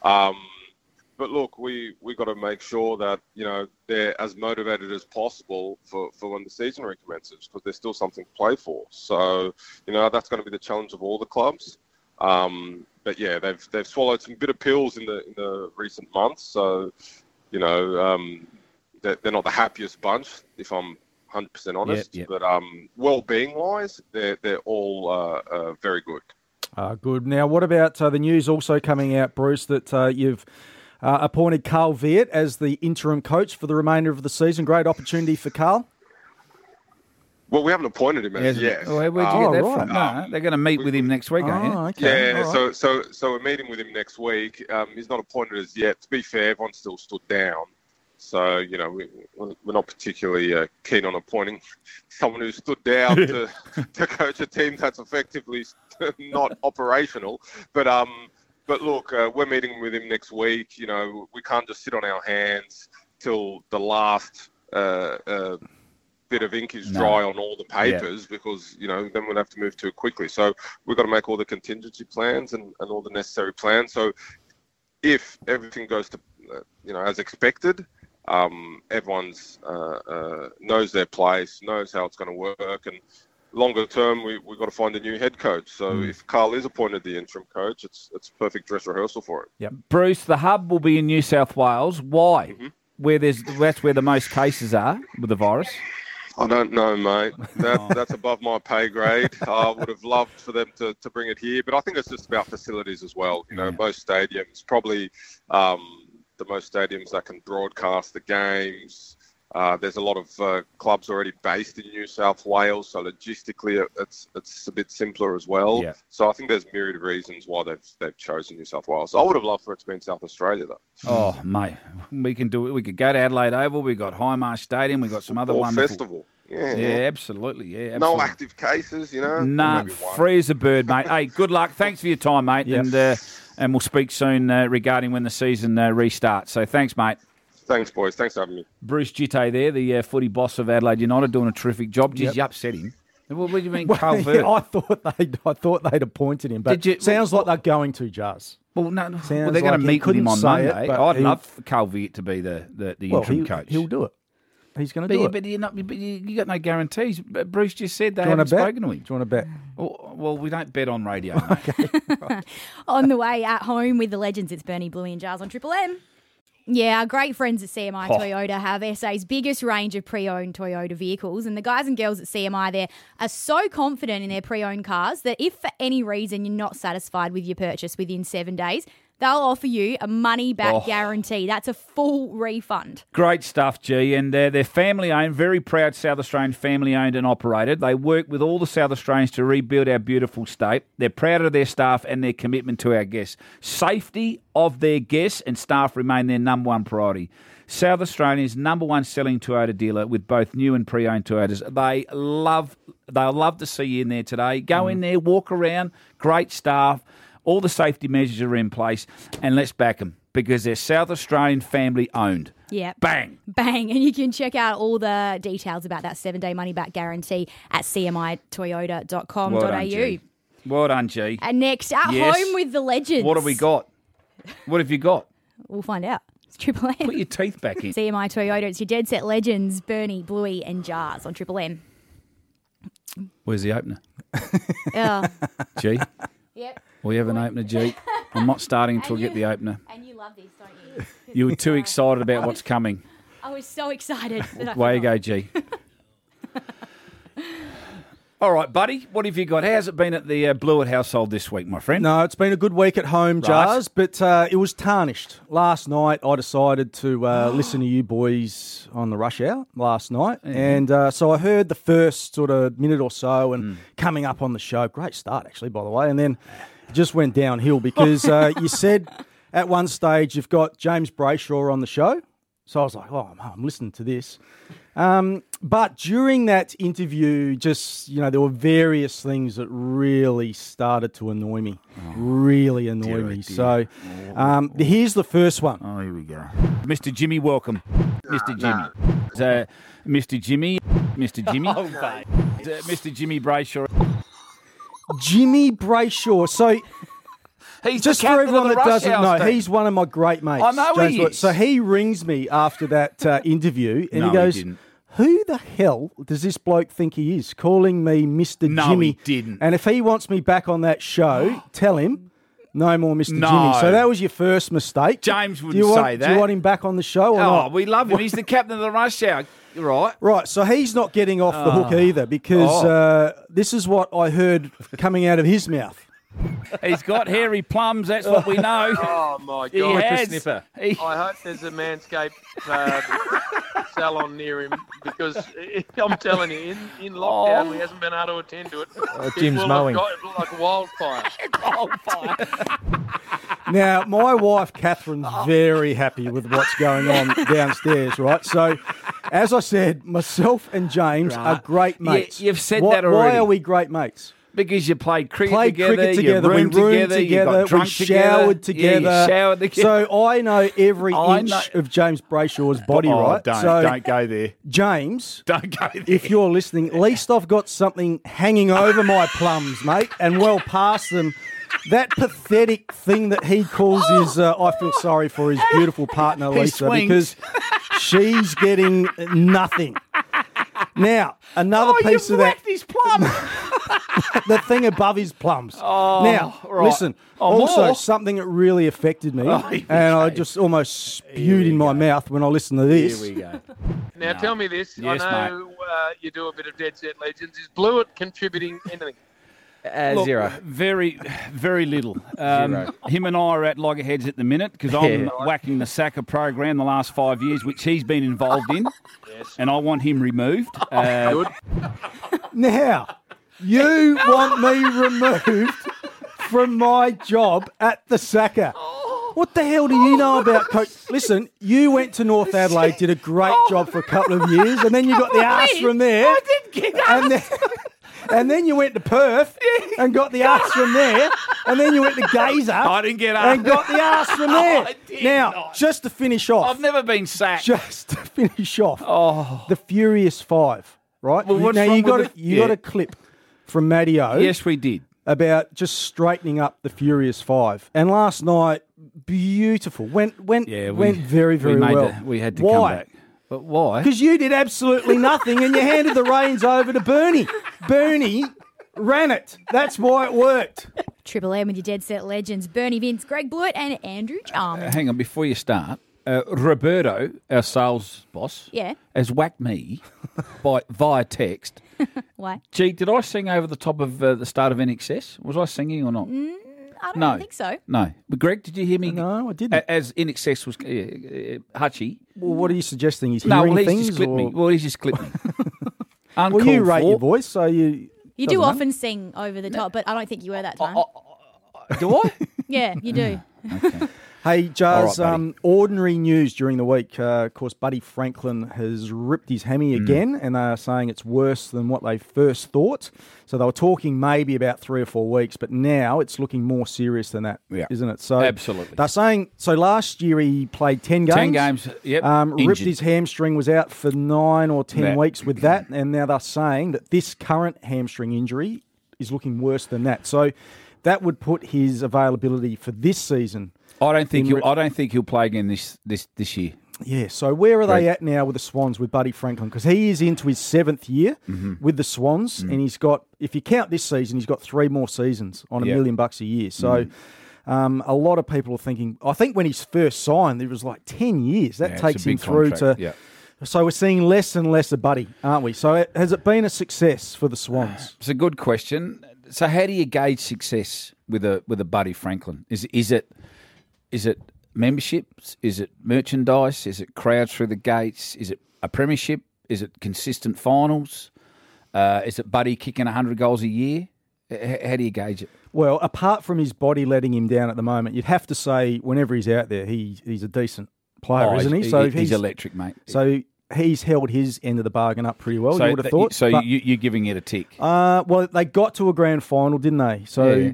[SPEAKER 11] But look, we got to make sure that they're as motivated as possible for when the season recommences, because there's still something to play for. So that's going to be the challenge of all the clubs. But yeah, they've swallowed some bitter pills in the recent months, so they're not the happiest bunch, if I'm 100% honest. But well-being wise, they're all very good.
[SPEAKER 2] Good. Now, what about the news also coming out, Bruce, that you've appointed Carl Veart as the interim coach for the remainder of the season? Great opportunity for Carl.
[SPEAKER 11] Well, we haven't appointed him as yet.
[SPEAKER 3] Where'd you get that from? No, they're going to meet with him next week, aren't you?
[SPEAKER 2] Okay.
[SPEAKER 11] Yeah, right. So we're meeting with him next week. He's not appointed as yet. To be fair, everyone's still stood down. So, we're not particularly keen on appointing someone who's stood down to coach a team that's effectively not operational. But look, we're meeting with him next week. We can't just sit on our hands till the last bit of ink is dry on all the papers, because then we'll have to move too quickly. So we've got to make all the contingency plans and all the necessary plans. So if everything goes to as expected, everyone's knows their place, knows how it's going to work, and longer term we've got to find a new head coach. So if Carl is appointed the interim coach, it's a perfect dress rehearsal for it.
[SPEAKER 3] Yep. Bruce, the hub will be in New South Wales. Why? Mm-hmm. That's where the most cases are with the virus.
[SPEAKER 11] I don't know, mate. That's above my pay grade. I would have loved for them to bring it here, but I think it's just about facilities as well. Most stadiums, probably the most stadiums that can broadcast the games. There's a lot of clubs already based in New South Wales, so logistically it's a bit simpler as well. Yeah. So I think there's myriad of reasons why they've chosen New South Wales. I would have loved for it to be in South Australia, though.
[SPEAKER 3] Oh, mate, we can do it. We could go to Adelaide Oval. We've got Highmarsh Stadium. We've got some other wonderful
[SPEAKER 11] festival.
[SPEAKER 3] Yeah, absolutely. Yeah, absolutely.
[SPEAKER 11] No active cases,
[SPEAKER 3] No, free as a bird, mate. Hey, good luck. Thanks for your time, mate. Yep. And we'll speak soon regarding when the season restarts. So thanks, mate.
[SPEAKER 11] Thanks, boys. Thanks for having me.
[SPEAKER 3] Bruce Jitte there, the footy boss of Adelaide United, doing a terrific job. Geez, you upset him. What do you mean, Carl Veart?
[SPEAKER 2] I thought they'd appointed him, but sounds like they're going to, Jazz.
[SPEAKER 3] Well, no. They're going to meet with him on Monday. I'd love Carl Veart to be the interim coach.
[SPEAKER 2] He'll do it. He's going to do it.
[SPEAKER 3] But you got no guarantees. Bruce just said they haven't spoken to him.
[SPEAKER 2] Do you want to bet?
[SPEAKER 3] Well, we don't bet on radio.
[SPEAKER 4] Okay. On the way at home with the legends, it's Bernie, Bluey and Jars on Triple M. Yeah, our great friends at CMI Toyota have SA's biggest range of pre-owned Toyota vehicles, and the guys and girls at CMI there are so confident in their pre-owned cars that if for any reason you're not satisfied with your purchase within 7 days, they'll offer you a money-back guarantee. That's a full refund.
[SPEAKER 3] Great stuff, G. And they're family-owned, very proud South Australian family-owned and operated. They work with all the South Australians to rebuild our beautiful state. They're proud of their staff and their commitment to our guests. Safety of their guests and staff remain their number one priority. South Australia's number one selling Toyota dealer with both new and pre-owned Toyotas. They'll love to see you in there today. Go in there, walk around, great staff. All the safety measures are in place, and let's back them because they're South Australian family-owned.
[SPEAKER 4] Yeah.
[SPEAKER 3] Bang.
[SPEAKER 4] Bang. And you can check out all the details about that 7-day money-back guarantee at cmitoyota.com.au.
[SPEAKER 3] Well done, G.
[SPEAKER 4] And next, home with the legends.
[SPEAKER 3] What have we got? What have you got?
[SPEAKER 4] We'll find out. It's Triple M.
[SPEAKER 3] Put your teeth back in.
[SPEAKER 4] CMI Toyota. It's your Dead Set legends, Bernie, Bluey and Jars on Triple M.
[SPEAKER 3] Where's the opener?
[SPEAKER 4] G?
[SPEAKER 3] Yep. We have an opener, G. I'm not starting until I get the opener.
[SPEAKER 4] And you love this, don't you?
[SPEAKER 3] You were too excited about what's coming.
[SPEAKER 4] I was so excited.
[SPEAKER 3] Way you go, G. All right, buddy, what have you got? How's it been at the Blewett household this week, my friend?
[SPEAKER 2] No, it's been a good week at home, Jars, but it was tarnished. Last night, I decided to listen to you boys on the rush hour last night, and so I heard the first sort of minute or so and coming up on the show. Great start, actually, by the way, and then it just went downhill because you said at one stage you've got James Brayshaw on the show, so I was like, oh, I'm listening to this. But during that interview, just, there were various things that really started to annoy me. Really annoy me. So here's the first one.
[SPEAKER 3] Oh, here we go. Mr. Jimmy, welcome. Mr. Jimmy. Mr. Jimmy. Mr. Jimmy. Mr. Jimmy Brayshaw.
[SPEAKER 2] Jimmy Brayshaw. So...
[SPEAKER 3] He's
[SPEAKER 2] just for everyone that doesn't know, he's one of my great mates.
[SPEAKER 3] I know
[SPEAKER 2] James
[SPEAKER 3] he is.
[SPEAKER 2] So he rings me after that interview and he goes, who the hell does this bloke think he is, calling me Mr. Jimmy?
[SPEAKER 3] No, he didn't.
[SPEAKER 2] And if he wants me back on that show, tell him no more Mr. Jimmy. So that was your first mistake.
[SPEAKER 3] James wouldn't say that.
[SPEAKER 2] Do you want him back on the show or not?
[SPEAKER 3] We love him. He's the captain of the rush hour. Right.
[SPEAKER 2] Right, so he's not getting off the hook either because this is what I heard coming out of his mouth.
[SPEAKER 3] He's got hairy plums, that's what we know.
[SPEAKER 12] Oh, my God.
[SPEAKER 3] He has.
[SPEAKER 12] Snipper. I hope there's a Manscaped salon near him because I'm telling you, in lockdown, he hasn't been able to attend to it.
[SPEAKER 13] Jim's mowing.
[SPEAKER 12] Like wildfire.
[SPEAKER 2] Now, my wife, Catherine's very happy with what's going on downstairs, right? So, as I said, myself and James are great mates.
[SPEAKER 3] You've said that already.
[SPEAKER 2] Why are we great mates?
[SPEAKER 3] Because you played cricket together,
[SPEAKER 2] we
[SPEAKER 3] roomed
[SPEAKER 2] together,
[SPEAKER 3] you got drunk
[SPEAKER 2] we showered together.
[SPEAKER 3] Yeah, you showered together.
[SPEAKER 2] So I know every inch of James Brayshaw's body, right?
[SPEAKER 3] Don't go there.
[SPEAKER 2] James,
[SPEAKER 3] don't go there.
[SPEAKER 2] If you're listening, at least I've got something hanging over my plums, mate, and well past them. That pathetic thing that he calls his, I feel sorry for his beautiful partner, Lisa, because she's getting nothing. Now, another piece of that.
[SPEAKER 3] His plum.
[SPEAKER 2] The thing above his plums. Now, listen, also something that really affected me, and I just almost spewed in my mouth when I listened to this.
[SPEAKER 3] Here we go.
[SPEAKER 12] Now, tell me this.
[SPEAKER 3] Yes,
[SPEAKER 12] I know you do a bit of Dead Set Legends. Is Blewett contributing anything?
[SPEAKER 3] Look,
[SPEAKER 13] zero.
[SPEAKER 3] Very, very little. Him and I are at loggerheads at the minute because I'm whacking the Saka program the last 5 years, which he's been involved in, and I want him removed.
[SPEAKER 12] Good.
[SPEAKER 2] Now, you want me removed from my job at the Saka. What the hell do you know about coach? Listen, you went to North Adelaide, did a great job for a couple of years, and then you got the arse from there.
[SPEAKER 3] I didn't get asked.
[SPEAKER 2] And then you went to Perth and got the arse from there. And then you went to Gazer.
[SPEAKER 3] I didn't get asked.
[SPEAKER 2] And got the arse from there. Now, just to finish off.
[SPEAKER 3] I've never been sacked.
[SPEAKER 2] Just to finish off. The Furious Five, right?
[SPEAKER 3] Well, what's
[SPEAKER 2] now,
[SPEAKER 3] wrong
[SPEAKER 2] you got a clip from Matteo.
[SPEAKER 3] Yes, we did.
[SPEAKER 2] About just straightening up the Furious Five. And last night, beautiful. Went very, very well.
[SPEAKER 3] We had to come back. But why?
[SPEAKER 2] Because you did absolutely nothing and you handed the reins over to Bernie. Bernie ran it. That's why it worked.
[SPEAKER 4] Triple M with your Dead Set legends, Bernie Vince, Greg Blewett and Andrew Jarman.
[SPEAKER 3] Hang on, before you start, Roberto, our sales boss, has whacked me via text.
[SPEAKER 4] Why?
[SPEAKER 3] Gee, did I sing over the top of the start of NXS? Was I singing or not?
[SPEAKER 4] I don't think so.
[SPEAKER 3] No. But Greg, did you hear me?
[SPEAKER 2] No, I didn't.
[SPEAKER 3] As NXS was Hutchie.
[SPEAKER 2] Well, what are you suggesting? He's hearing things?
[SPEAKER 3] Just clipped me. Well, he's just clipped me.
[SPEAKER 2] Well, you rate your voice, so you...
[SPEAKER 4] You do often sing over the top, but I don't think you were that time.
[SPEAKER 3] Do I?
[SPEAKER 4] Yeah, you do.
[SPEAKER 3] Okay.
[SPEAKER 2] Hey, Jazz,
[SPEAKER 3] right,
[SPEAKER 2] ordinary news during the week. Of course, Buddy Franklin has ripped his hammy again, and they are saying it's worse than what they first thought. So they were talking maybe about 3 or 4 weeks, but now it's looking more serious than that, isn't it? So
[SPEAKER 3] absolutely.
[SPEAKER 2] They're saying, so last year he played 10 games.
[SPEAKER 3] 10 games, yep.
[SPEAKER 2] Ripped his hamstring, was out for 9 or 10 weeks with that, and now they're saying that this current hamstring injury is looking worse than that. So that would put his availability for this season...
[SPEAKER 3] I don't think he'll play again this year.
[SPEAKER 2] Yeah, so where are they at now with the Swans with Buddy Franklin? Because he is into his 7th year with the Swans, and he's got, if you count this season, he's got 3 more seasons on $1 million a year. So a lot of people are thinking, I think when he's first signed, it was like 10 years. That takes him through
[SPEAKER 3] contract.
[SPEAKER 2] to... So we're seeing less and less of Buddy, aren't we? So has it been a success for the Swans?
[SPEAKER 3] It's a good question. So how do you gauge success with a Buddy Franklin? Is it memberships? Is it merchandise? Is it crowds through the gates? Is it a premiership? Is it consistent finals? Is it Buddy kicking 100 goals a year? How do you gauge it?
[SPEAKER 2] Well, apart from his body letting him down at the moment, you'd have to say whenever he's out there, he's a decent player, isn't he?
[SPEAKER 3] So he's electric, mate.
[SPEAKER 2] So he's held his end of the bargain up pretty well, you would have thought.
[SPEAKER 3] So you're giving it a tick?
[SPEAKER 2] Well, they got to a grand final, didn't they? So...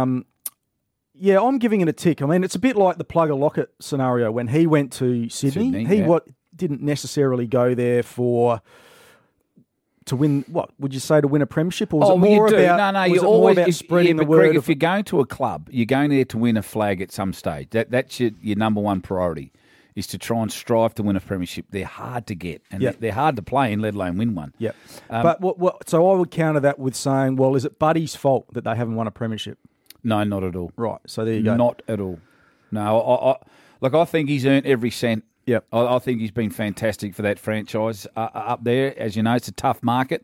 [SPEAKER 2] Yeah, I'm giving it a tick. I mean, it's a bit like the Plugger Lockett scenario when he went to Sydney. He didn't necessarily go there to win. What would you say, to win a premiership, or was it more about spreading the word?
[SPEAKER 3] Greg, if you're going to a club, you're going there to win a flag at some stage. That's your number one priority, is to try and strive to win a premiership. They're hard to get, and they're hard to play in, let alone win one.
[SPEAKER 2] Yeah, but so I would counter that with saying, well, is it Buddy's fault that they haven't won a premiership?
[SPEAKER 3] No, not at all.
[SPEAKER 2] Right, so there you go.
[SPEAKER 3] Not at all. No, I think he's earned every cent.
[SPEAKER 2] Yep.
[SPEAKER 3] I think he's been fantastic for that franchise up there. As you know, it's a tough market,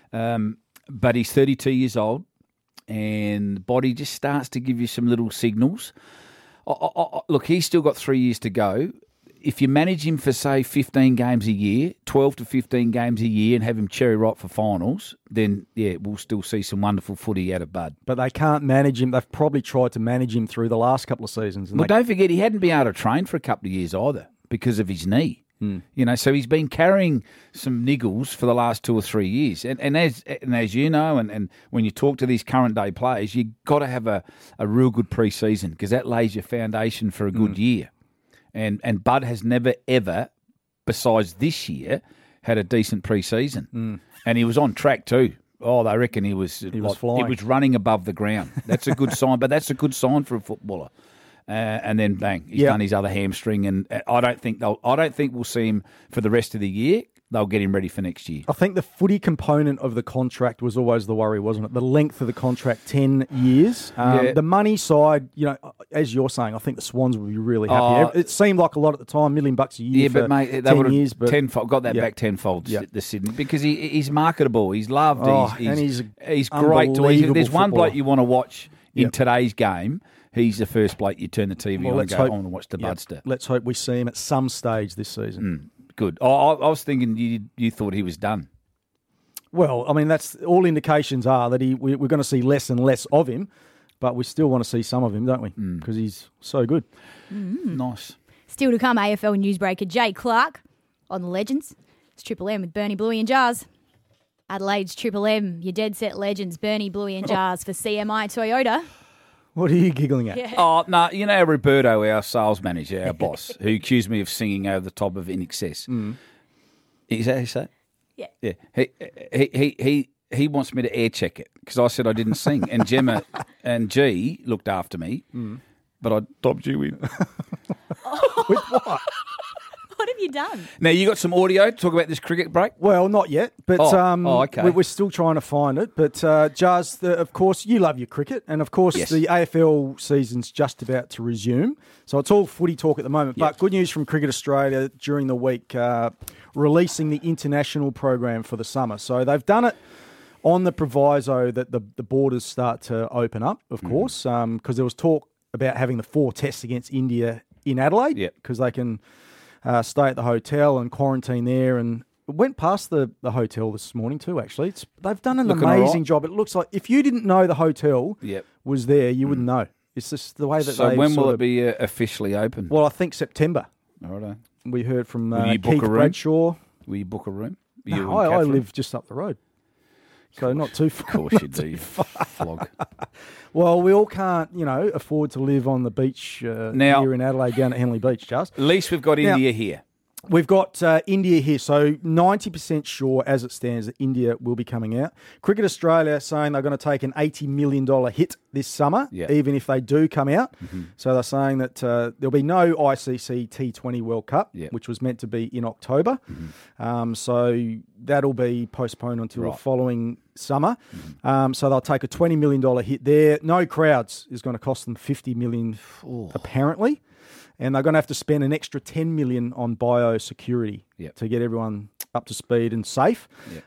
[SPEAKER 3] but he's 32 years old, and the body just starts to give you some little signals. Look, he's still got 3 years to go. If you manage him for, say, 15 games a year, 12 to 15 games a year, and have him cherry ripe for finals, then, we'll still see some wonderful footy out of Bud.
[SPEAKER 2] But they can't manage him. They've probably tried to manage him through the last couple of seasons.
[SPEAKER 3] Well, don't forget, he hadn't been able to train for a couple of years either because of his knee. You know, so he's been carrying some niggles for the last 2 or 3 years. And as you know, and when you talk to these current day players, you've got to have a real good pre-season, because that lays your foundation for a good year. And Bud has never, ever, besides this year, had a decent pre-season. And he was on track too. Oh, they reckon he was flying. He was running above the ground. That's a good sign, but that's a good sign for a footballer. And then bang, he's done his other hamstring, and I don't think we'll see him for the rest of the year. They'll get him ready for next year.
[SPEAKER 2] I think the footy component of the contract was always the worry, wasn't it? The length of the contract, 10 years. The money side, you know, as you're saying, I think the Swans would be really happy. It seemed like a lot at the time, $1 million a year for
[SPEAKER 3] but mate,
[SPEAKER 2] 10 years. But
[SPEAKER 3] got that back tenfold, the Sydney, because he's marketable. He's loved. He's great. There's one bloke you want to watch in today's game. He's the first bloke you turn the TV on and go on and watch the Budster.
[SPEAKER 2] Let's hope we see him at some stage this season.
[SPEAKER 3] Good. I was thinking you thought he was done.
[SPEAKER 2] Well, I mean, that's all indications are that we're going to see less and less of him, but we still want to see some of him, don't we? Because he's so good.
[SPEAKER 3] Nice.
[SPEAKER 4] Still to come, AFL newsbreaker Jay Clark on the Legends. It's Triple M with Bernie, Bluey and Jars. Adelaide's Triple M, your dead set legends, Bernie, Bluey and Jars for CMI Toyota.
[SPEAKER 2] What are you giggling at?
[SPEAKER 4] Yeah.
[SPEAKER 3] Oh, no, you know Roberto, our sales manager, our boss, who accused me of singing over the top of NXS. Is that how you say it?
[SPEAKER 4] Yeah.
[SPEAKER 3] He wants me to air check it, because I said I didn't sing. And Gemma and G looked after me, but I dobbed you in.
[SPEAKER 2] With what?
[SPEAKER 4] What have you done?
[SPEAKER 3] Now, you got some audio to talk about this cricket break?
[SPEAKER 2] Well, not yet, but
[SPEAKER 3] okay.
[SPEAKER 2] we're still trying to find it. But, Jaz, of course, you love your cricket, and, of course,
[SPEAKER 3] Yes.
[SPEAKER 2] the AFL season's just about to resume. So it's all footy talk at the moment.
[SPEAKER 3] Yep.
[SPEAKER 2] But good news from Cricket Australia during the week, releasing the international program for the summer. So they've done it on the proviso that the borders start to open up, of course, because there was talk about having the 4 tests against India in Adelaide, because they can stay at the hotel and quarantine there. And it went past the hotel this morning too, actually. They've done an
[SPEAKER 3] Looking
[SPEAKER 2] amazing
[SPEAKER 3] all right.
[SPEAKER 2] job. It looks like if you didn't know the hotel
[SPEAKER 3] Yep.
[SPEAKER 2] was there, you wouldn't know. It's just the way that
[SPEAKER 3] So
[SPEAKER 2] they
[SPEAKER 3] when will
[SPEAKER 2] sort
[SPEAKER 3] it
[SPEAKER 2] of-
[SPEAKER 3] be officially open?
[SPEAKER 2] Well, I think September.
[SPEAKER 3] Righto.
[SPEAKER 2] We heard from
[SPEAKER 3] Will you book
[SPEAKER 2] Keith
[SPEAKER 3] a room?
[SPEAKER 2] Bradshaw.
[SPEAKER 3] Will you book a room?
[SPEAKER 2] No,
[SPEAKER 3] You and
[SPEAKER 2] I
[SPEAKER 3] Catherine?
[SPEAKER 2] live just up the road. So not too far.
[SPEAKER 3] Of course you do, you flog.
[SPEAKER 2] Well, we all can't, afford to live on the beach
[SPEAKER 3] Now-
[SPEAKER 2] here in Adelaide down at Henley Beach, Just.
[SPEAKER 3] At least we've got
[SPEAKER 2] Now-
[SPEAKER 3] India here.
[SPEAKER 2] We've got India here, so 90% sure as it stands that India will be coming out. Cricket Australia saying they're going to take an $80 million hit this summer,
[SPEAKER 3] Yeah.
[SPEAKER 2] even if they do come out. So they're saying that there'll be no ICC T20 World Cup, which was meant to be in October. So that'll be postponed until the following summer. So they'll take a $20 million hit there. No crowds is going to cost them $50 million, apparently. And they're going to have to spend an extra $10 million on biosecurity to get everyone up to speed and safe.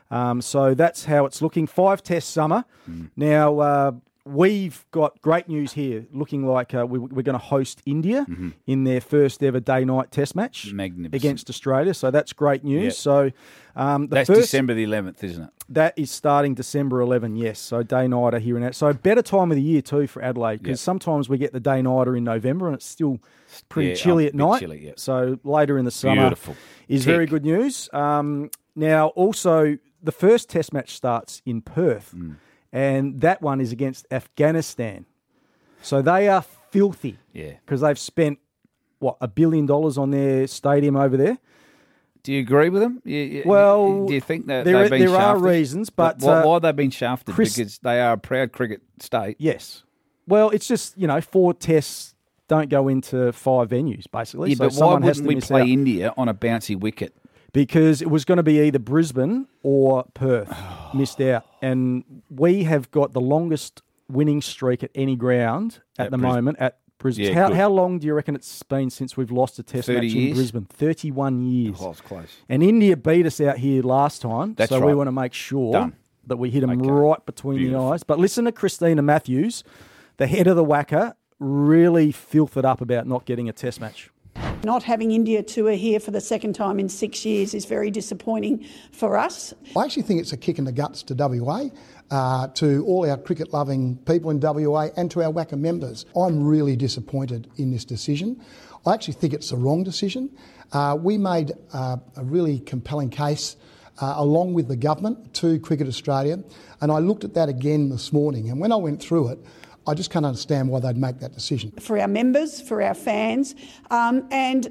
[SPEAKER 2] So that's how it's looking. 5-test summer. Now, we've got great news here, looking like we're going to host India in their first ever day-night test match against Australia. So that's great news.
[SPEAKER 3] Yep.
[SPEAKER 2] So
[SPEAKER 3] That's December the 11th, isn't it?
[SPEAKER 2] that is starting December 11, yes. So day-nighter here and there. So better time of the year too for Adelaide, because sometimes we get the day-nighter in November and it's still pretty chilly at
[SPEAKER 3] a bit
[SPEAKER 2] night.
[SPEAKER 3] chilly, yeah.
[SPEAKER 2] So later in the summer
[SPEAKER 3] Beautiful.
[SPEAKER 2] is
[SPEAKER 3] Tick.
[SPEAKER 2] very good news. Now, also, the first test match starts in Perth, and that one is against Afghanistan. So they are filthy because they've spent, $1 billion on their stadium over there.
[SPEAKER 3] Do you agree with them?
[SPEAKER 2] Well,
[SPEAKER 3] do you think that
[SPEAKER 2] there
[SPEAKER 3] they've been
[SPEAKER 2] are
[SPEAKER 3] shafted?
[SPEAKER 2] reasons, but
[SPEAKER 3] why have they been shafted?
[SPEAKER 2] Chris-
[SPEAKER 3] Because they are a proud cricket state.
[SPEAKER 2] Yes. Well, it's just, 4 tests don't go into 5 venues, basically.
[SPEAKER 3] Yeah,
[SPEAKER 2] so
[SPEAKER 3] but why
[SPEAKER 2] someone has
[SPEAKER 3] wouldn't
[SPEAKER 2] to
[SPEAKER 3] we
[SPEAKER 2] miss
[SPEAKER 3] play
[SPEAKER 2] out.
[SPEAKER 3] India on a bouncy wicket?
[SPEAKER 2] Because it was going to be either Brisbane or Perth missed out. And we have got the longest winning streak at any ground at the moment at Brisbane.
[SPEAKER 3] Yeah, good.
[SPEAKER 2] How long do you reckon it's been since we've lost a test
[SPEAKER 3] 30
[SPEAKER 2] match
[SPEAKER 3] years?
[SPEAKER 2] in Brisbane? 31 years.
[SPEAKER 3] Oh, it's close.
[SPEAKER 2] And India beat us out here last time.
[SPEAKER 3] That's
[SPEAKER 2] so we
[SPEAKER 3] right.
[SPEAKER 2] want to make sure
[SPEAKER 3] Done.
[SPEAKER 2] that we hit them
[SPEAKER 3] Okay.
[SPEAKER 2] right between
[SPEAKER 3] Beautiful.
[SPEAKER 2] the eyes. But listen to Christina Matthews, the head of the WACA, really filth it up about not getting a test match.
[SPEAKER 13] Not having India tour here for the second time in 6 years is very disappointing for us.
[SPEAKER 14] I actually think it's a kick in the guts to WA, to all our cricket-loving people in WA and to our WACA members. I'm really disappointed in this decision. I actually think it's the wrong decision. We made a really compelling case along with the government to Cricket Australia, and I looked at that again this morning, and when I went through it, I just can't understand why they'd make that decision.
[SPEAKER 13] For our members, for our fans, and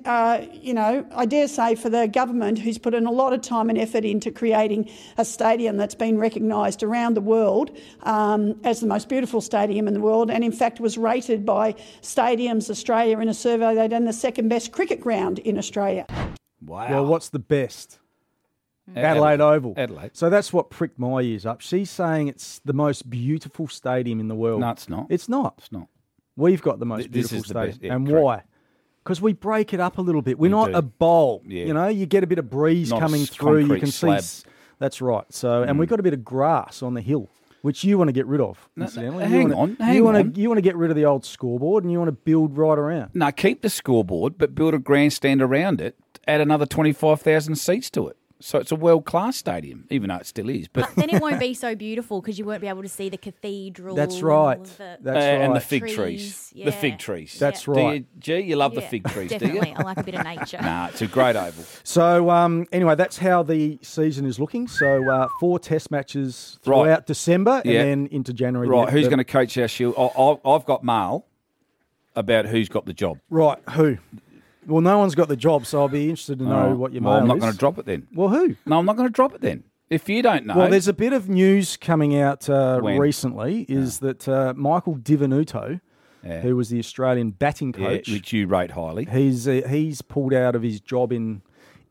[SPEAKER 13] I dare say for the government, who's put in a lot of time and effort into creating a stadium that's been recognised around the world as the most beautiful stadium in the world, and in fact was rated by Stadiums Australia in a survey they done the second best cricket ground in Australia.
[SPEAKER 3] Wow.
[SPEAKER 2] Well, what's the best? Adelaide Oval.
[SPEAKER 3] Adelaide.
[SPEAKER 2] So that's what pricked my ears up. She's saying it's the most beautiful stadium in the world.
[SPEAKER 3] No, it's not.
[SPEAKER 2] It's not.
[SPEAKER 3] It's not.
[SPEAKER 2] We've got the most
[SPEAKER 3] This
[SPEAKER 2] beautiful
[SPEAKER 3] is the
[SPEAKER 2] stadium.
[SPEAKER 3] best, yeah,
[SPEAKER 2] and
[SPEAKER 3] correct.
[SPEAKER 2] why? Because we break it up a little bit. We're
[SPEAKER 3] We
[SPEAKER 2] not
[SPEAKER 3] do.
[SPEAKER 2] a bowl.
[SPEAKER 3] Yeah.
[SPEAKER 2] You get a bit of breeze
[SPEAKER 3] Not a
[SPEAKER 2] coming through. You
[SPEAKER 3] concrete
[SPEAKER 2] can
[SPEAKER 3] slab.
[SPEAKER 2] see. That's right. So, and we've got a bit of grass on the hill, which you want to get rid of. Incidentally,
[SPEAKER 3] hang
[SPEAKER 2] you
[SPEAKER 3] on.
[SPEAKER 2] want to get rid of the old scoreboard, and you want to build right around.
[SPEAKER 3] No, keep the scoreboard, but build a grandstand around it. Add another 25,000 seats to it. So it's a world-class stadium, even though it still is. But
[SPEAKER 4] Then it won't be so beautiful because you won't be able to see the cathedral.
[SPEAKER 2] That's
[SPEAKER 4] and
[SPEAKER 2] right.
[SPEAKER 4] all of the
[SPEAKER 2] That's right.
[SPEAKER 3] And the fig
[SPEAKER 4] trees.
[SPEAKER 3] trees.
[SPEAKER 4] Yeah.
[SPEAKER 3] The fig trees.
[SPEAKER 2] That's
[SPEAKER 3] Do
[SPEAKER 2] right.
[SPEAKER 3] you, G, you love the
[SPEAKER 4] Yeah,
[SPEAKER 3] fig trees,
[SPEAKER 4] definitely.
[SPEAKER 3] do you?
[SPEAKER 4] I like a bit of nature.
[SPEAKER 3] Nah, it's a great oval.
[SPEAKER 2] So anyway, that's how the season is looking. So 4 test matches throughout
[SPEAKER 3] Right.
[SPEAKER 2] December
[SPEAKER 3] Yeah.
[SPEAKER 2] and then into January.
[SPEAKER 3] Right, who's
[SPEAKER 2] The-
[SPEAKER 3] going to coach our Shield? I've got mail about who's got the job.
[SPEAKER 2] Right, who? Well, no one's got the job, so I'll be interested to know what your
[SPEAKER 3] Well,
[SPEAKER 2] mail
[SPEAKER 3] I'm not
[SPEAKER 2] is.
[SPEAKER 3] going to drop it then.
[SPEAKER 2] Well, who?
[SPEAKER 3] No, I'm not going to drop it then. If you don't know.
[SPEAKER 2] Well, there's a bit of news coming out
[SPEAKER 3] When?
[SPEAKER 2] recently, is that Michael Divenuto, who was the Australian batting coach,
[SPEAKER 3] which you rate highly.
[SPEAKER 2] he's pulled out of his job in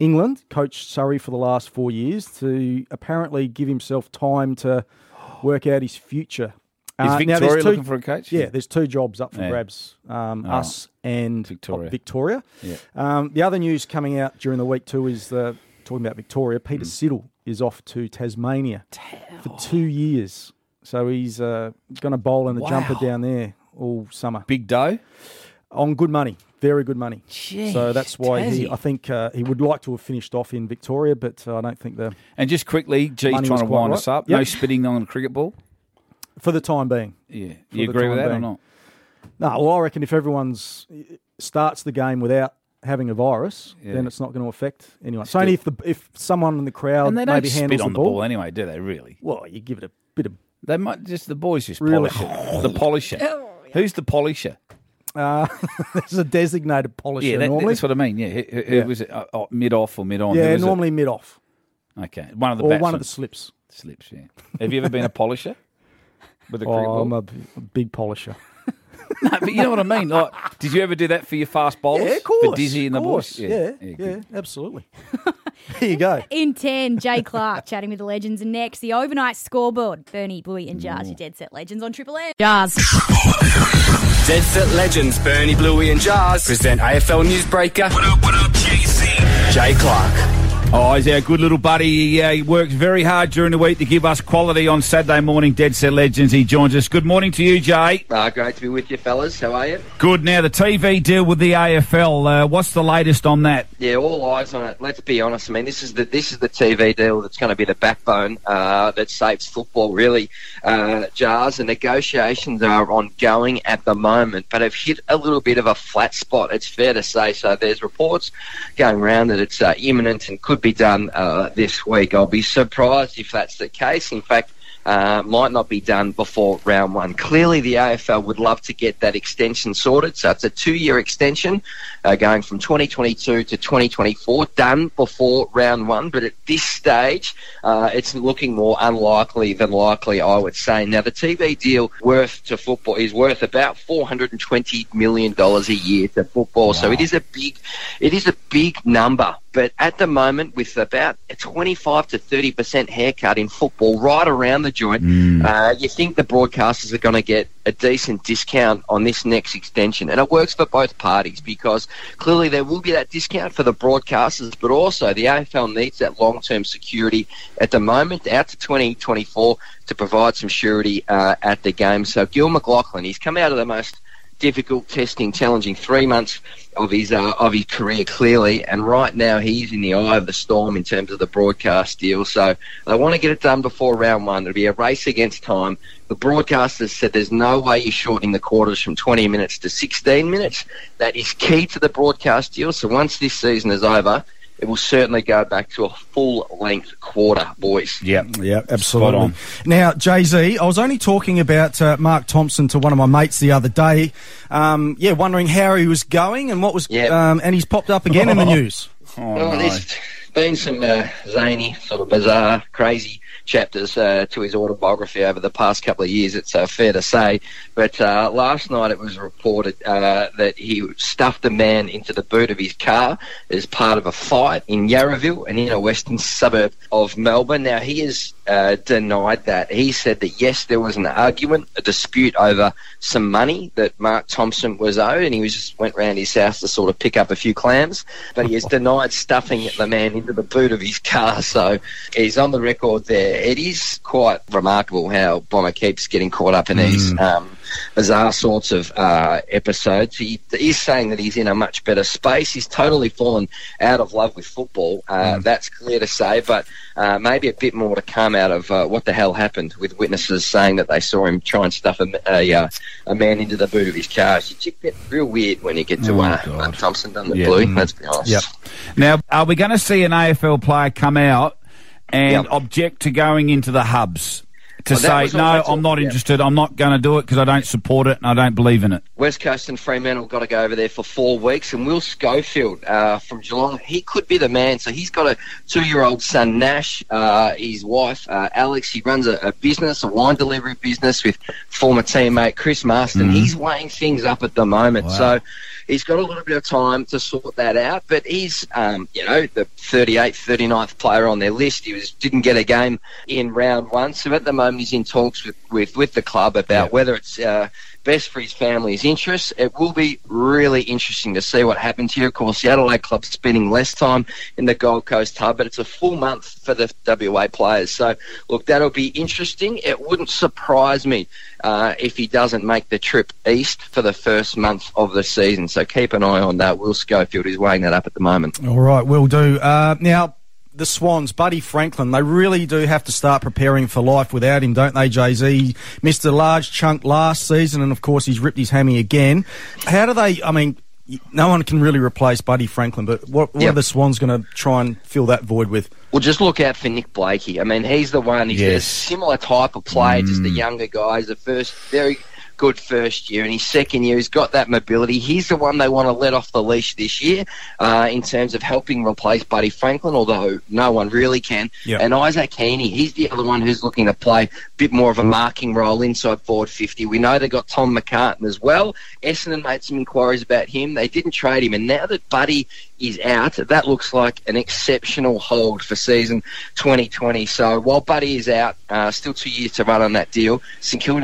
[SPEAKER 2] England, coached Surrey for the last 4 years, to apparently give himself time to work out his future.
[SPEAKER 3] Is Victoria looking for a coach?
[SPEAKER 2] Yeah, there's 2 jobs up for grabs, us and Victoria.
[SPEAKER 3] Yeah.
[SPEAKER 2] The other news coming out during the week too is talking about Victoria. Peter Siddle is off to Tasmania for 2 years. So he's going to bowl in the jumper down there all summer.
[SPEAKER 3] Big dough?
[SPEAKER 2] On good money. Very good money.
[SPEAKER 3] Jeez,
[SPEAKER 2] so that's why I think he would like to have finished off in Victoria, but I don't think the...
[SPEAKER 3] And just quickly, G's trying to wind us up. Yep. No spitting on a cricket ball?
[SPEAKER 2] For the time being.
[SPEAKER 3] Yeah. You agree with that or not?
[SPEAKER 2] No, well, I reckon if everyone's starts the game without having a virus, then it's not going to affect anyone. So only if someone in the crowd
[SPEAKER 3] and they
[SPEAKER 2] maybe
[SPEAKER 3] don't
[SPEAKER 2] handles
[SPEAKER 3] spit on
[SPEAKER 2] the
[SPEAKER 3] ball anyway, do they, really?
[SPEAKER 2] Well, you give it a bit of...
[SPEAKER 3] They might just... The boys just
[SPEAKER 2] really
[SPEAKER 3] polish it. The polisher. Who's the polisher?
[SPEAKER 2] There's a designated polisher normally.
[SPEAKER 3] That's what I mean, Who was it? Mid-off or mid-on?
[SPEAKER 2] Yeah, normally mid-off.
[SPEAKER 3] Okay. One of the
[SPEAKER 2] Or
[SPEAKER 3] batsmen.
[SPEAKER 2] one of the slips.
[SPEAKER 3] Slips, yeah. Have you ever been a polisher? With a cricket ball?
[SPEAKER 2] I'm a big polisher.
[SPEAKER 3] No, but you know what I mean. Like, did you ever do that for your fast bowlers?
[SPEAKER 2] Yeah, of course.
[SPEAKER 3] For Dizzy and the boys?
[SPEAKER 2] Yeah, absolutely. There you go.
[SPEAKER 4] In 10, Jay Clark chatting with the legends. And next, the overnight scoreboard. Bernie, Bluey and Jars, your Dead Set Legends on Triple M. Jars.
[SPEAKER 15] Dead Set Legends, Bernie, Bluey and Jars present AFL Newsbreaker. What up, JC? Jay Clark.
[SPEAKER 3] Oh, he's our good little buddy. He works very hard during the week to give us quality on Saturday morning. Dead Set Legends. He joins us. Good morning to you, Jay.
[SPEAKER 16] Great to be with you, fellas. How are you?
[SPEAKER 3] Good. Now, the TV deal with the AFL. What's the latest on that?
[SPEAKER 16] Yeah, all eyes on it. Let's be honest. I mean, this is the TV deal that's going to be the backbone that saves football, really. Jars, the negotiations are ongoing at the moment, but have hit a little bit of a flat spot, it's fair to say. So there's reports going around that it's imminent and could be done this week. I'll be surprised if that's the case. In fact, might not be done before round 1. Clearly, the AFL would love to get that extension sorted. So it's a 2-year extension going from 2022 to 2024, done before round 1. But at this stage, it's looking more unlikely than likely, I would say. Now, the TV deal to football is worth about $420 million a year to football. Wow. So it is a big number. But at the moment, with about a 25 to 30% haircut in football right around the joint, you think the broadcasters are going to get a decent discount on this next extension. And it works for both parties because clearly there will be that discount for the broadcasters, but also the AFL needs that long-term security at the moment out to 2024 to provide some surety at the game. So Gil McLachlan, he's come out of the most difficult, testing, challenging 3 months of his career, clearly, and right now he's in the eye of the storm in terms of the broadcast deal. So they want to get it done before round 1. It'll be a race against time. The broadcasters said there's no way you're shortening the quarters from 20 minutes to 16 minutes. That is key to the broadcast deal. So once this season is over, it will certainly go back to a full-length quarter, boys.
[SPEAKER 2] Yeah, absolutely. Now, Jay-Z, I was only talking about Mark Thompson to one of my mates the other day, wondering how he was going and what was, and he's popped up again in the news.
[SPEAKER 16] There's been some zany, sort of bizarre, crazy chapters to his autobiography over the past couple of years, it's fair to say. But last night it was reported that he stuffed a man into the boot of his car as part of a fight in Yarraville, an inner western suburb of Melbourne. Now, he has denied that. He said that, yes, there was an argument, a dispute over some money that Mark Thompson was owed, and he just went round his house to sort of pick up a few clams. But he has denied stuffing the man into the boot of his car. So he's on the record there. It is quite remarkable how Bomber keeps getting caught up in these bizarre sorts of episodes. He is saying that he's in a much better space. He's totally fallen out of love with football. That's clear to say, but maybe a bit more to come out of what the hell happened, with witnesses saying that they saw him try and stuff a man into the boot of his car. You get real weird when you get to Thompson done the blue, let's be honest.
[SPEAKER 3] Yep. Now, are we going to see an AFL player come out and object to going into the hubs? to say, no, I'm not interested, I'm not going to do it because I don't support it and I don't believe in it.
[SPEAKER 16] West Coast and Fremantle got to go over there for 4 weeks, and Will Schofield from Geelong, he could be the man. So he's got a 2-year-old son, Nash, his wife, Alex. He runs a business, a wine delivery business with former teammate Chris Marston. He's weighing things up at the moment.
[SPEAKER 3] Wow.
[SPEAKER 16] So he's got a little bit of time to sort that out, but he's, the 38th, 39th player on their list. He didn't get a game in round 1, so at the moment he's in talks with the club about whether it's best for his family's interests. It will be really interesting to see what happens here. Of course, the Adelaide club's spending less time in the Gold Coast hub, but it's a full month for the WA players. So, look, that'll be interesting. It wouldn't surprise me if he doesn't make the trip east for the first month of the season. So keep an eye on that. Will Schofield is weighing that up at the moment.
[SPEAKER 2] All right, will do. Now, the Swans, Buddy Franklin, they really do have to start preparing for life without him, don't they, Jay-Z? He missed a large chunk last season, and, of course, he's ripped his hammy again. How do they, no one can really replace Buddy Franklin, but what are the Swans going to try and fill that void with?
[SPEAKER 16] Well, just look out for Nick Blakey. He's the one. He's a similar type of player, just a younger guy. He's the first, very good first year, and his second year he's got that mobility. He's the one they want to let off the leash this year in terms of helping replace Buddy Franklin, although no one really can. And Isaac Heaney, he's the other one who's looking to play a bit more of a marking role inside forward 50. We know they got Tom McCartan as well. Essendon made some inquiries about him. They didn't trade him, and now that Buddy is out, that looks like an exceptional hold for season 2020. So while Buddy is out, still 2 years to run on that deal, Sydney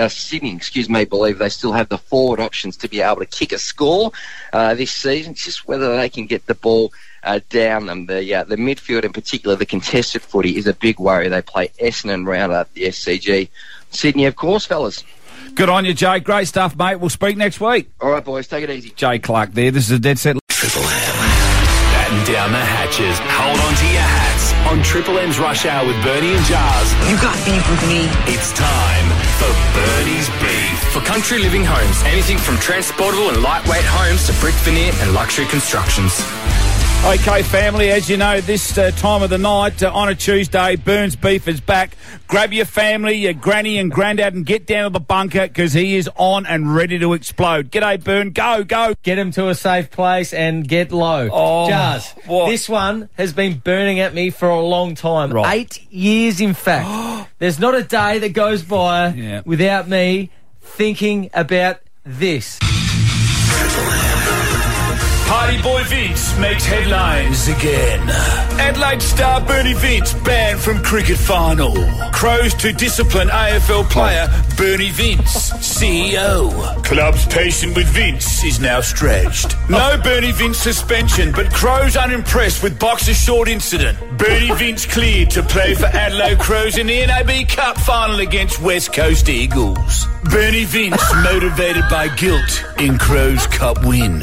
[SPEAKER 16] believe they still have the forward options to be able to kick a score this season. It's just whether they can get the ball down them. The midfield, in particular, the contested footy, is a big worry. They play Essendon round at the SCG. Sydney, of course, fellas.
[SPEAKER 3] Good on you, Jay. Great stuff, mate. We'll speak next week.
[SPEAKER 16] All right, boys. Take it easy.
[SPEAKER 3] Jay Clark there. This is a Dead Set.
[SPEAKER 15] Triple M. Batten down the hatches. Hold on to your hats. On Triple M's Rush Hour with Bernie and Jars.
[SPEAKER 17] You got beef with me.
[SPEAKER 15] It's time for Bernie's Beef. For country living homes, anything from transportable and lightweight homes to brick veneer and luxury constructions.
[SPEAKER 3] Okay, family, as you know, this time of the night on a Tuesday, Burns Beef is back. Grab your family, your granny and granddad, and get down to the bunker because he is on and ready to explode. G'day, Burn. Go.
[SPEAKER 18] Get him to a safe place and get low.
[SPEAKER 3] Oh,
[SPEAKER 18] Jars, this one has been burning at me for a long time. Right. 8 years, in fact. There's not a day that goes by without me thinking about this.
[SPEAKER 15] Party Boy Vince makes headlines again. Adelaide star Bernie Vince banned from cricket final. Crows to discipline AFL player Bernie Vince, CEO. Club's patient with Vince is now stretched. No Bernie Vince suspension, but Crows unimpressed with boxer short incident. Bernie Vince cleared to play for Adelaide Crows in the NAB Cup final against West Coast Eagles. Bernie Vince motivated by guilt in Crows Cup win.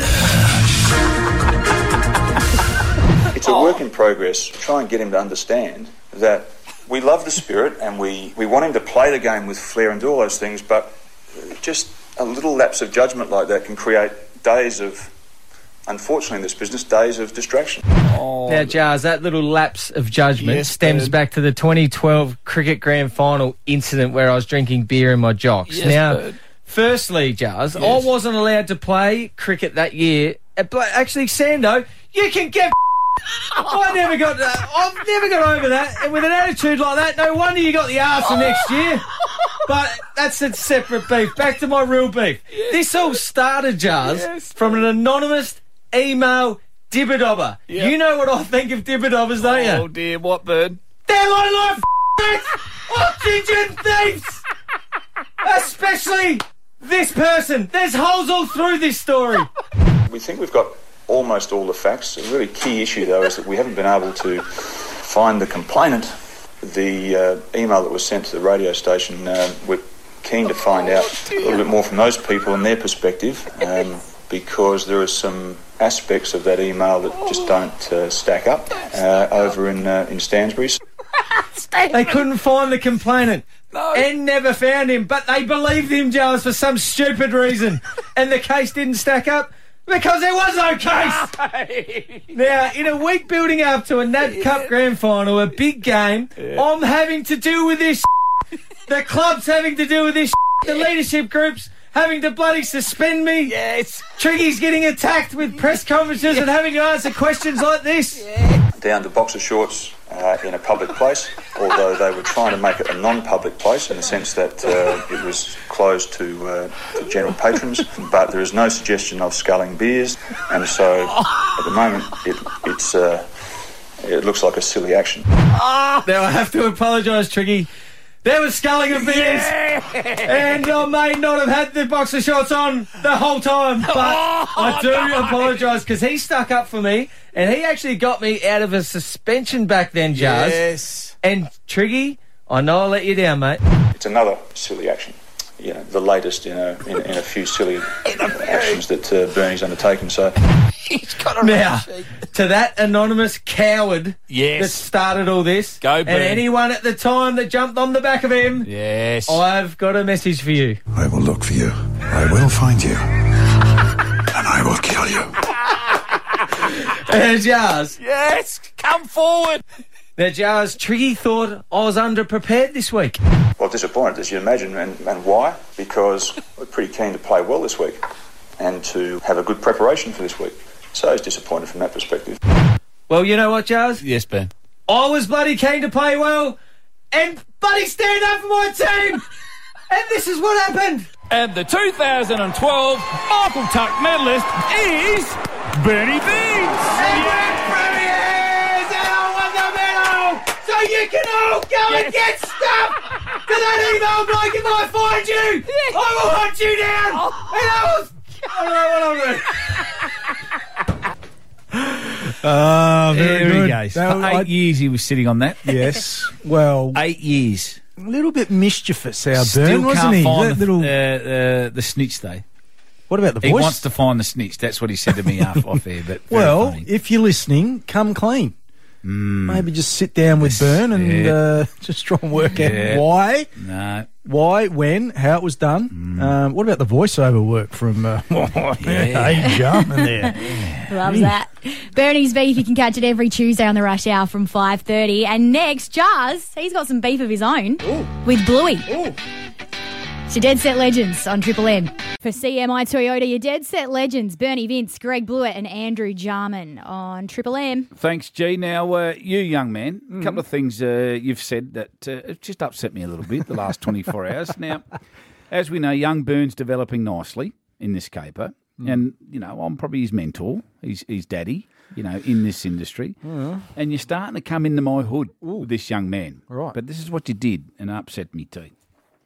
[SPEAKER 19] It's a work in progress. Try and get him to understand that we love the spirit and we want him to play the game with flair and do all those things, but just a little lapse of judgment like that can create days of, unfortunately in this business, days of distraction.
[SPEAKER 18] Now, Jars, that little lapse of judgment stems back to the 2012 Cricket Grand Final incident where I was drinking beer in my jocks. Firstly, Jars, I wasn't allowed to play cricket that year. Actually, Sando, you can get... I've never got over that. And with an attitude like that, no wonder you got the arse the next year. But that's a separate beef. Back to my real beef. This all started, Jars, from an anonymous email dibber-dobber. You know what I think of dibber-dobbers, don't you?
[SPEAKER 3] Oh, dear. What, Bird?
[SPEAKER 18] They're like oxygen thieves! Especially this person. There's holes all through this story.
[SPEAKER 19] We think we've got almost all the facts. A really key issue, though, is that we haven't been able to find the complainant. The email that was sent to the radio station, we're keen to find out a little bit more from those people and their perspective, because there are some aspects of that email that just don't stack up over in Stansbury's.
[SPEAKER 18] They couldn't find the complainant. No. And never found him, but they believed him, Jars, for some stupid reason. And the case didn't stack up because there was no case. Now, in a week building up to a NAB Cup Grand Final, a big game, I'm having to deal with this. The club's having to do with this. The leadership groups having to bloody suspend me.
[SPEAKER 3] Yes.
[SPEAKER 18] Triggy's getting attacked with press conferences and having to answer questions like this.
[SPEAKER 19] Down to boxer shorts in a public place, although they were trying to make it a non-public place in the sense that it was closed to general patrons, but there is no suggestion of sculling beers, and so at the moment it looks like a silly action.
[SPEAKER 18] Now I have to apologise, Triggy. There was sculling of beers, and I may not have had the boxer shorts on the whole time, but I do apologise because he stuck up for me, and he actually got me out of a suspension back then, Jars.
[SPEAKER 3] Yes.
[SPEAKER 18] And Triggy, I know I let you down, mate.
[SPEAKER 19] It's another silly action. You know, the latest in a few silly actions that Bernie's undertaken. So
[SPEAKER 3] he's got a
[SPEAKER 18] now to that anonymous coward
[SPEAKER 3] Yes.
[SPEAKER 18] that started all this,
[SPEAKER 3] Go, Bernie.
[SPEAKER 18] and anyone at the time that jumped on the back of him.
[SPEAKER 3] Yes.
[SPEAKER 18] I've got a message for you.
[SPEAKER 17] I will look for you. I will find you. And I will kill you.
[SPEAKER 18] Jars.
[SPEAKER 3] Yes. Come forward.
[SPEAKER 18] Now, Jars, Triggy thought I was underprepared this week.
[SPEAKER 19] Well, disappointed, as you imagine, and why? Because we're pretty keen to play well this week and to have a good preparation for this week. So he's disappointed from that perspective.
[SPEAKER 18] Well, you know what, Jars?
[SPEAKER 3] Yes, Ben.
[SPEAKER 18] I was bloody keen to play well and bloody stand up for my team. And this is what happened.
[SPEAKER 15] And the 2012 Michael Tuck medalist is Bernie Vince.
[SPEAKER 18] And we're premiers, and I won the medal. So you can all go and get stuff to that email bloke if I find you. I will hunt you down. And I will... I don't know what I'm doing.
[SPEAKER 2] Very
[SPEAKER 3] There
[SPEAKER 2] good.
[SPEAKER 3] he goes.
[SPEAKER 2] That-
[SPEAKER 3] For 8 years he was sitting on that.
[SPEAKER 2] Yes. Well,
[SPEAKER 3] 8 years.
[SPEAKER 2] a little bit mischievous, our
[SPEAKER 3] Still
[SPEAKER 2] Burn, wasn't
[SPEAKER 3] can't
[SPEAKER 2] he?
[SPEAKER 3] find
[SPEAKER 2] That little.
[SPEAKER 3] the snitch, though.
[SPEAKER 2] What about the
[SPEAKER 3] He
[SPEAKER 2] voice?
[SPEAKER 3] wants to find the snitch. That's what he said to me off air. But very
[SPEAKER 2] Well,
[SPEAKER 3] funny.
[SPEAKER 2] if you're listening, come clean. Maybe just sit down with Burn and just try and work out why, when, how it was done. What about the voiceover work from Hey Jarman there?
[SPEAKER 4] Loves that. Bernie's Beef, you can catch it every Tuesday on the Rush Hour from 5:30. And next, Jars, he's got some beef of his own with Bluey. It's your Dead Set Legends on Triple M. For CMI Toyota, your Dead Set Legends, Bernie Vince, Greg Blewett and Andrew Jarman on Triple M.
[SPEAKER 3] Thanks, G. Now, you young man, a couple of things you've said that have just upset me a little bit the last 24 hours. Now, as we know, young Burn's developing nicely in this caper. And, you know, I'm probably his mentor, his daddy, you know, in this industry. And you're starting to come into my hood with this young man.
[SPEAKER 2] Right.
[SPEAKER 3] But this is what you did, and it upset me too.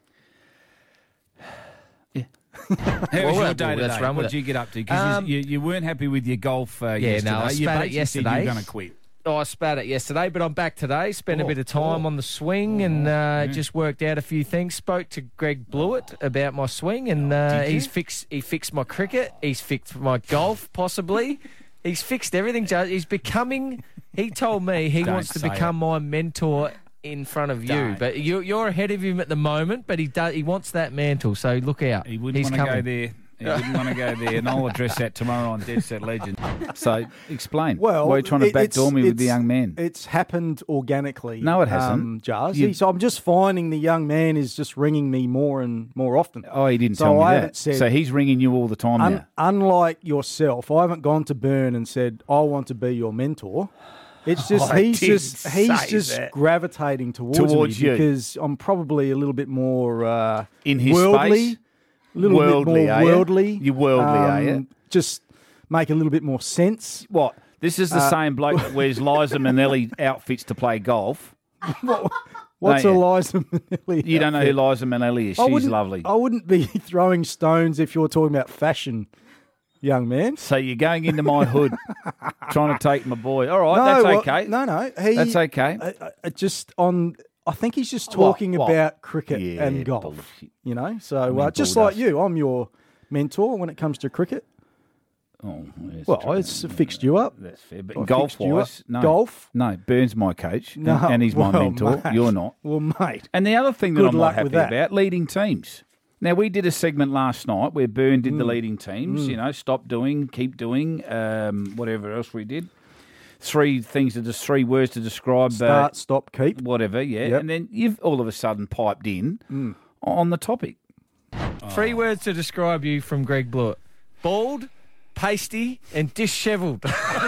[SPEAKER 3] How was your day
[SPEAKER 18] let's
[SPEAKER 3] today?
[SPEAKER 18] run with
[SPEAKER 3] What did
[SPEAKER 18] it.
[SPEAKER 3] you get up to? Because you weren't happy with your golf yesterday.
[SPEAKER 18] no, I
[SPEAKER 3] You
[SPEAKER 18] spat it
[SPEAKER 3] basically
[SPEAKER 18] yesterday.
[SPEAKER 3] said you were going to quit.
[SPEAKER 18] I spat it yesterday, but I'm back today. Spent a bit of time on the swing and just worked out a few things. Spoke to Greg Blewett about my swing, and he fixed my cricket. He's fixed my golf, possibly. He's fixed everything. He's becoming. He told me he
[SPEAKER 3] Don't
[SPEAKER 18] wants to
[SPEAKER 3] say
[SPEAKER 18] become my mentor in front of you.
[SPEAKER 3] Don't.
[SPEAKER 18] But you're ahead of him at the moment. But he wants that mantle. So look out.
[SPEAKER 3] He wouldn't
[SPEAKER 18] He's
[SPEAKER 3] want to go
[SPEAKER 18] coming.
[SPEAKER 3] there. He wouldn't want to go there, and I'll address that tomorrow on Dead Set Legend. So, explain.
[SPEAKER 2] Well,
[SPEAKER 3] why are you trying to backdoor me with the
[SPEAKER 2] it's-
[SPEAKER 3] young man?
[SPEAKER 2] It's happened organically.
[SPEAKER 3] No, it hasn't.
[SPEAKER 2] Jars.
[SPEAKER 3] You-
[SPEAKER 2] So I'm just finding the young man is just ringing me more and more often.
[SPEAKER 3] Oh, he didn't
[SPEAKER 2] So
[SPEAKER 3] tell me
[SPEAKER 2] I
[SPEAKER 3] that.
[SPEAKER 2] haven't said-
[SPEAKER 3] So he's ringing you all the time now.
[SPEAKER 2] Unlike yourself, I haven't gone to Burn and said I want to be your mentor. It's just
[SPEAKER 3] I
[SPEAKER 2] he's
[SPEAKER 3] didn't
[SPEAKER 2] just
[SPEAKER 3] say that.
[SPEAKER 2] gravitating towards
[SPEAKER 3] Towards
[SPEAKER 2] me
[SPEAKER 3] you.
[SPEAKER 2] because I'm probably a little bit more
[SPEAKER 3] In his
[SPEAKER 2] worldly,
[SPEAKER 3] space?
[SPEAKER 2] a little
[SPEAKER 3] Worldly,
[SPEAKER 2] bit
[SPEAKER 3] are
[SPEAKER 2] more
[SPEAKER 3] you?
[SPEAKER 2] worldly.
[SPEAKER 3] You're worldly, are you?
[SPEAKER 2] Just make a little bit more sense.
[SPEAKER 3] What? This is the same bloke that wears Liza Minnelli outfits to play golf.
[SPEAKER 2] What's
[SPEAKER 3] Don't you?
[SPEAKER 2] Eliza Minnelli?
[SPEAKER 3] You don't know who Liza Minnelli is.
[SPEAKER 2] I
[SPEAKER 3] She's
[SPEAKER 2] wouldn't-
[SPEAKER 3] lovely.
[SPEAKER 2] I wouldn't be throwing stones if you're talking about fashion, young man.
[SPEAKER 3] So you're going into my hood, trying to take my boy. All right, that's
[SPEAKER 2] well,
[SPEAKER 3] okay.
[SPEAKER 2] No,
[SPEAKER 3] That's okay.
[SPEAKER 2] I think he's just
[SPEAKER 3] What?
[SPEAKER 2] talking
[SPEAKER 3] What?
[SPEAKER 2] about cricket
[SPEAKER 3] Yeah,
[SPEAKER 2] and golf.
[SPEAKER 3] bullshit.
[SPEAKER 2] You know, so
[SPEAKER 3] I mean,
[SPEAKER 2] just
[SPEAKER 3] bulldogs.
[SPEAKER 2] like you, I'm your mentor when it comes to cricket.
[SPEAKER 3] Oh, yes,
[SPEAKER 2] Well,
[SPEAKER 3] true.
[SPEAKER 2] it's fixed you up.
[SPEAKER 3] That's fair.
[SPEAKER 2] I
[SPEAKER 3] But
[SPEAKER 2] fixed
[SPEAKER 3] golf
[SPEAKER 2] you
[SPEAKER 3] wise,
[SPEAKER 2] up.
[SPEAKER 3] no.
[SPEAKER 2] Golf?
[SPEAKER 3] No, Burns my coach, and-
[SPEAKER 2] No,
[SPEAKER 3] and he's my
[SPEAKER 2] well,
[SPEAKER 3] mentor.
[SPEAKER 2] mate.
[SPEAKER 3] You're not.
[SPEAKER 2] Well, mate.
[SPEAKER 3] And the other thing that
[SPEAKER 2] Good
[SPEAKER 3] I'm not
[SPEAKER 2] luck
[SPEAKER 3] happy
[SPEAKER 2] with that.
[SPEAKER 3] about, leading teams. Now, we did a segment last night where Burn did the leading teams, you know, stop doing, keep doing, whatever else we did. three words to describe.
[SPEAKER 2] Start, stop, keep.
[SPEAKER 3] Whatever, yeah.
[SPEAKER 2] Yep.
[SPEAKER 3] And then you've all of a sudden piped in on the topic.
[SPEAKER 18] 3 words to describe you from Greg Blewett. Bald, pasty, and dishevelled.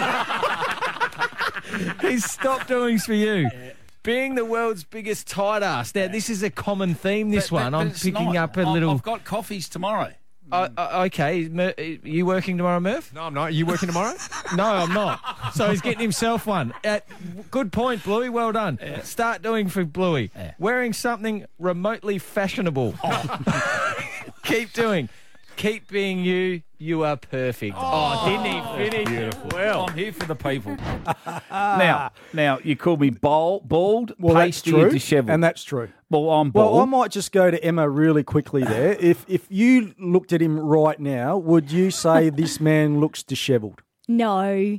[SPEAKER 18] He's stopped doings for you. Being the world's biggest tight ass. Now, this is a common theme, this one. I'm picking up a little...
[SPEAKER 3] I've got coffees tomorrow.
[SPEAKER 18] Okay. Are you working tomorrow, Murph?
[SPEAKER 20] No, I'm not. Are you working tomorrow?
[SPEAKER 18] No, I'm not. So he's getting himself one. Good point, Bluey. Well done.
[SPEAKER 3] Yeah.
[SPEAKER 18] Start doing for Bluey.
[SPEAKER 3] Yeah.
[SPEAKER 18] Wearing something remotely fashionable. Keep doing. Keep being you. You are perfect. Didn't he finish?
[SPEAKER 3] Beautiful.
[SPEAKER 18] Well,
[SPEAKER 3] I'm here for the people. now, you called me bald,
[SPEAKER 2] Well, that's
[SPEAKER 3] pasty,
[SPEAKER 2] true,
[SPEAKER 3] and dishevelled.
[SPEAKER 2] and that's true.
[SPEAKER 3] Well, I'm bald.
[SPEAKER 2] Well, I might just go to Emma really quickly there. If you looked at him right now, would you say this man looks dishevelled?
[SPEAKER 4] No.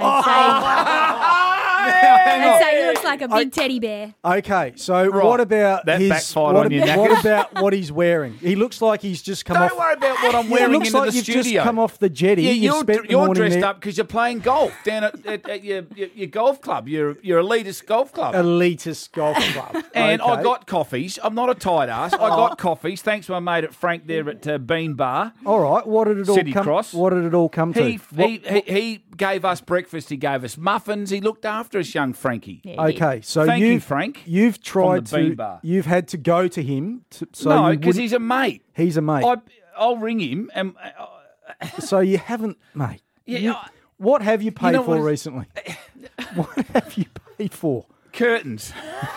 [SPEAKER 4] I'd say he looks like a big teddy bear.
[SPEAKER 2] Okay, so what about
[SPEAKER 3] that
[SPEAKER 2] his?
[SPEAKER 3] backfired
[SPEAKER 2] What,
[SPEAKER 3] on your
[SPEAKER 2] what
[SPEAKER 3] knackers?
[SPEAKER 2] about what he's wearing? He looks like he's just come off.
[SPEAKER 3] Don't worry about what I'm
[SPEAKER 2] Yeah,
[SPEAKER 3] wearing
[SPEAKER 2] it looks
[SPEAKER 3] into
[SPEAKER 2] like
[SPEAKER 3] the
[SPEAKER 2] you've
[SPEAKER 3] studio.
[SPEAKER 2] just come off the jetty.
[SPEAKER 3] Yeah,
[SPEAKER 2] You've spent the
[SPEAKER 3] you're
[SPEAKER 2] morning
[SPEAKER 3] dressed
[SPEAKER 2] there.
[SPEAKER 3] up because you're playing golf down at your golf club, your elitist golf club.
[SPEAKER 2] Elitist golf club.
[SPEAKER 3] And
[SPEAKER 2] Okay.
[SPEAKER 3] I got coffees. I'm not a tight ass. I got coffees thanks to my mate at Frank there at Bean Bar.
[SPEAKER 2] All right, what did it all
[SPEAKER 3] City
[SPEAKER 2] come?
[SPEAKER 3] Cross.
[SPEAKER 2] What did it all come to?
[SPEAKER 3] He gave us breakfast. He gave us muffins. He looked after us, young Frankie.
[SPEAKER 2] Okay, so
[SPEAKER 3] Thank you, Frank.
[SPEAKER 2] You've tried
[SPEAKER 3] from the Bean
[SPEAKER 2] to.
[SPEAKER 3] Bar.
[SPEAKER 2] You've had to go to him.
[SPEAKER 3] No, because he's a mate.
[SPEAKER 2] He's a mate.
[SPEAKER 3] I'll ring him and.
[SPEAKER 2] So you haven't, mate.
[SPEAKER 3] Yeah,
[SPEAKER 2] what have you paid
[SPEAKER 3] know
[SPEAKER 2] for
[SPEAKER 3] what?
[SPEAKER 2] recently? What have you paid for?
[SPEAKER 3] Curtains.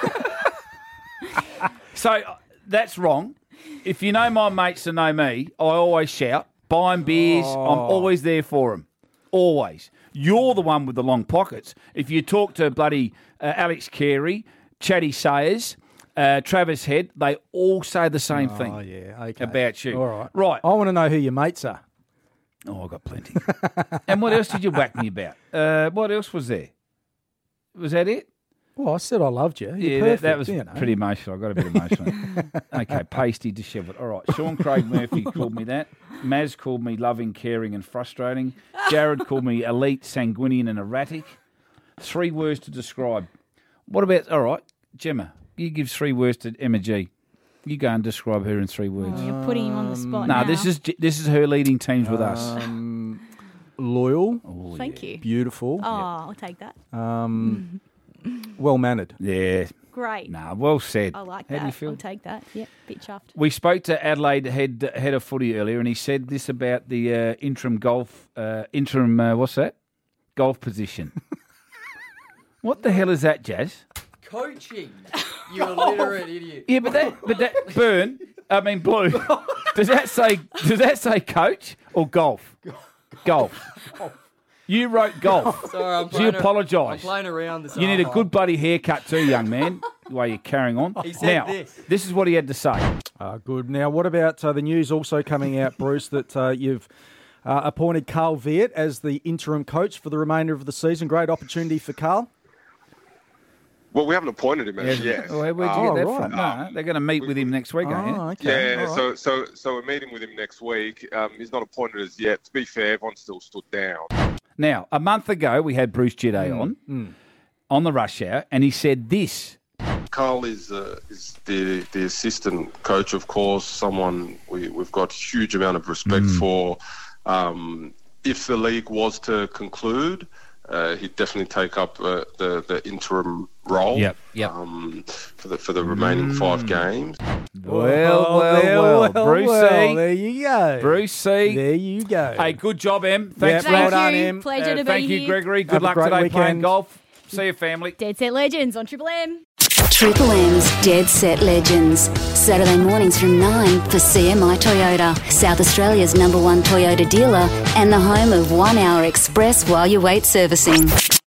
[SPEAKER 3] So that's wrong. If you know my mates that know me, I always shout, buy 'em beers. I'm always there for them. Always. You're the one with the long pockets. If you talk to bloody Alex Carey, Chatty Sayers, Travis Head, they all say the same thing about you.
[SPEAKER 2] All right.
[SPEAKER 3] Right.
[SPEAKER 2] I want to know who your mates are.
[SPEAKER 3] Oh, I've got plenty. And what else did you whack me about? What else was there? Was that it?
[SPEAKER 2] Well, I said I loved you. You're
[SPEAKER 3] Yeah,
[SPEAKER 2] perfect,
[SPEAKER 3] that was
[SPEAKER 2] you know.
[SPEAKER 3] pretty emotional. I got a bit emotional. Okay, pasty, dishevelled. All right, Sean Craig Murphy called me that. Maz called me loving, caring and frustrating. Jared called me elite, sanguinian and erratic. 3 words to describe. What about, all right, Gemma, you give 3 words to Emma G. You go and describe her in 3 words.
[SPEAKER 4] You're putting him on the spot
[SPEAKER 3] No,
[SPEAKER 4] now.
[SPEAKER 3] this is her leading teams with us.
[SPEAKER 2] Loyal.
[SPEAKER 4] Thank you.
[SPEAKER 2] Beautiful.
[SPEAKER 4] Oh, I'll take that.
[SPEAKER 2] Well-mannered.
[SPEAKER 3] Yeah.
[SPEAKER 4] Great.
[SPEAKER 3] Nah, well said.
[SPEAKER 4] I like
[SPEAKER 3] How
[SPEAKER 4] that.
[SPEAKER 3] do you feel?
[SPEAKER 4] I'll take that. Yep, bit chuffed.
[SPEAKER 3] We spoke to Adelaide head of footy earlier, and he said this about the interim golf what's that? Golf position. What the hell is that, Jazz?
[SPEAKER 21] Coaching. You illiterate idiot.
[SPEAKER 3] Yeah, but that Blue. Does that say coach or golf? Golf. You wrote golf.
[SPEAKER 21] Sorry, I'm
[SPEAKER 3] So you
[SPEAKER 21] playing
[SPEAKER 3] apologise.
[SPEAKER 21] I'm playing around this
[SPEAKER 3] You need a
[SPEAKER 21] afternoon.
[SPEAKER 3] good bloody haircut too, young man, the way you're carrying on.
[SPEAKER 21] He said
[SPEAKER 3] now,
[SPEAKER 21] this.
[SPEAKER 3] is what he had to say.
[SPEAKER 2] Good. Now, what about the news also coming out, Bruce, that you've appointed Carl Viet as the interim coach for the remainder of the season? Great opportunity for Carl.
[SPEAKER 11] Well, we haven't appointed him as yet.
[SPEAKER 3] Oh, where'd you get that from? No, they're going to meet with him next week, aren't you?
[SPEAKER 11] Yeah, so we're meeting with him next week. He's not appointed as yet. To be fair, everyone's still stood down.
[SPEAKER 3] Now, a month ago, we had Bruce Jette on the Rush Hour, and he said this.
[SPEAKER 11] Carl is the assistant coach, of course, someone we've got a huge amount of respect for. If the league was to conclude, he'd definitely take up the interim role.
[SPEAKER 3] Yep.
[SPEAKER 11] For the remaining 5 games.
[SPEAKER 3] Well, Brucey.
[SPEAKER 2] there you go.
[SPEAKER 3] Brucey.
[SPEAKER 2] There you go.
[SPEAKER 3] Hey, good job, Em. Thanks,
[SPEAKER 2] well
[SPEAKER 3] mate.
[SPEAKER 2] done, Em.
[SPEAKER 4] Pleasure to be
[SPEAKER 3] Thank you,
[SPEAKER 4] here.
[SPEAKER 3] Gregory.
[SPEAKER 2] Have
[SPEAKER 3] Good
[SPEAKER 2] a
[SPEAKER 3] luck
[SPEAKER 2] great
[SPEAKER 3] today playing
[SPEAKER 2] weekend.
[SPEAKER 3] golf. See you, family.
[SPEAKER 4] Dead Set Legends on Triple M.
[SPEAKER 1] Triple M's Dead Set Legends. Saturday mornings from 9 for CMI Toyota, South Australia's #1 Toyota dealer and the home of 1 hour express while you wait servicing.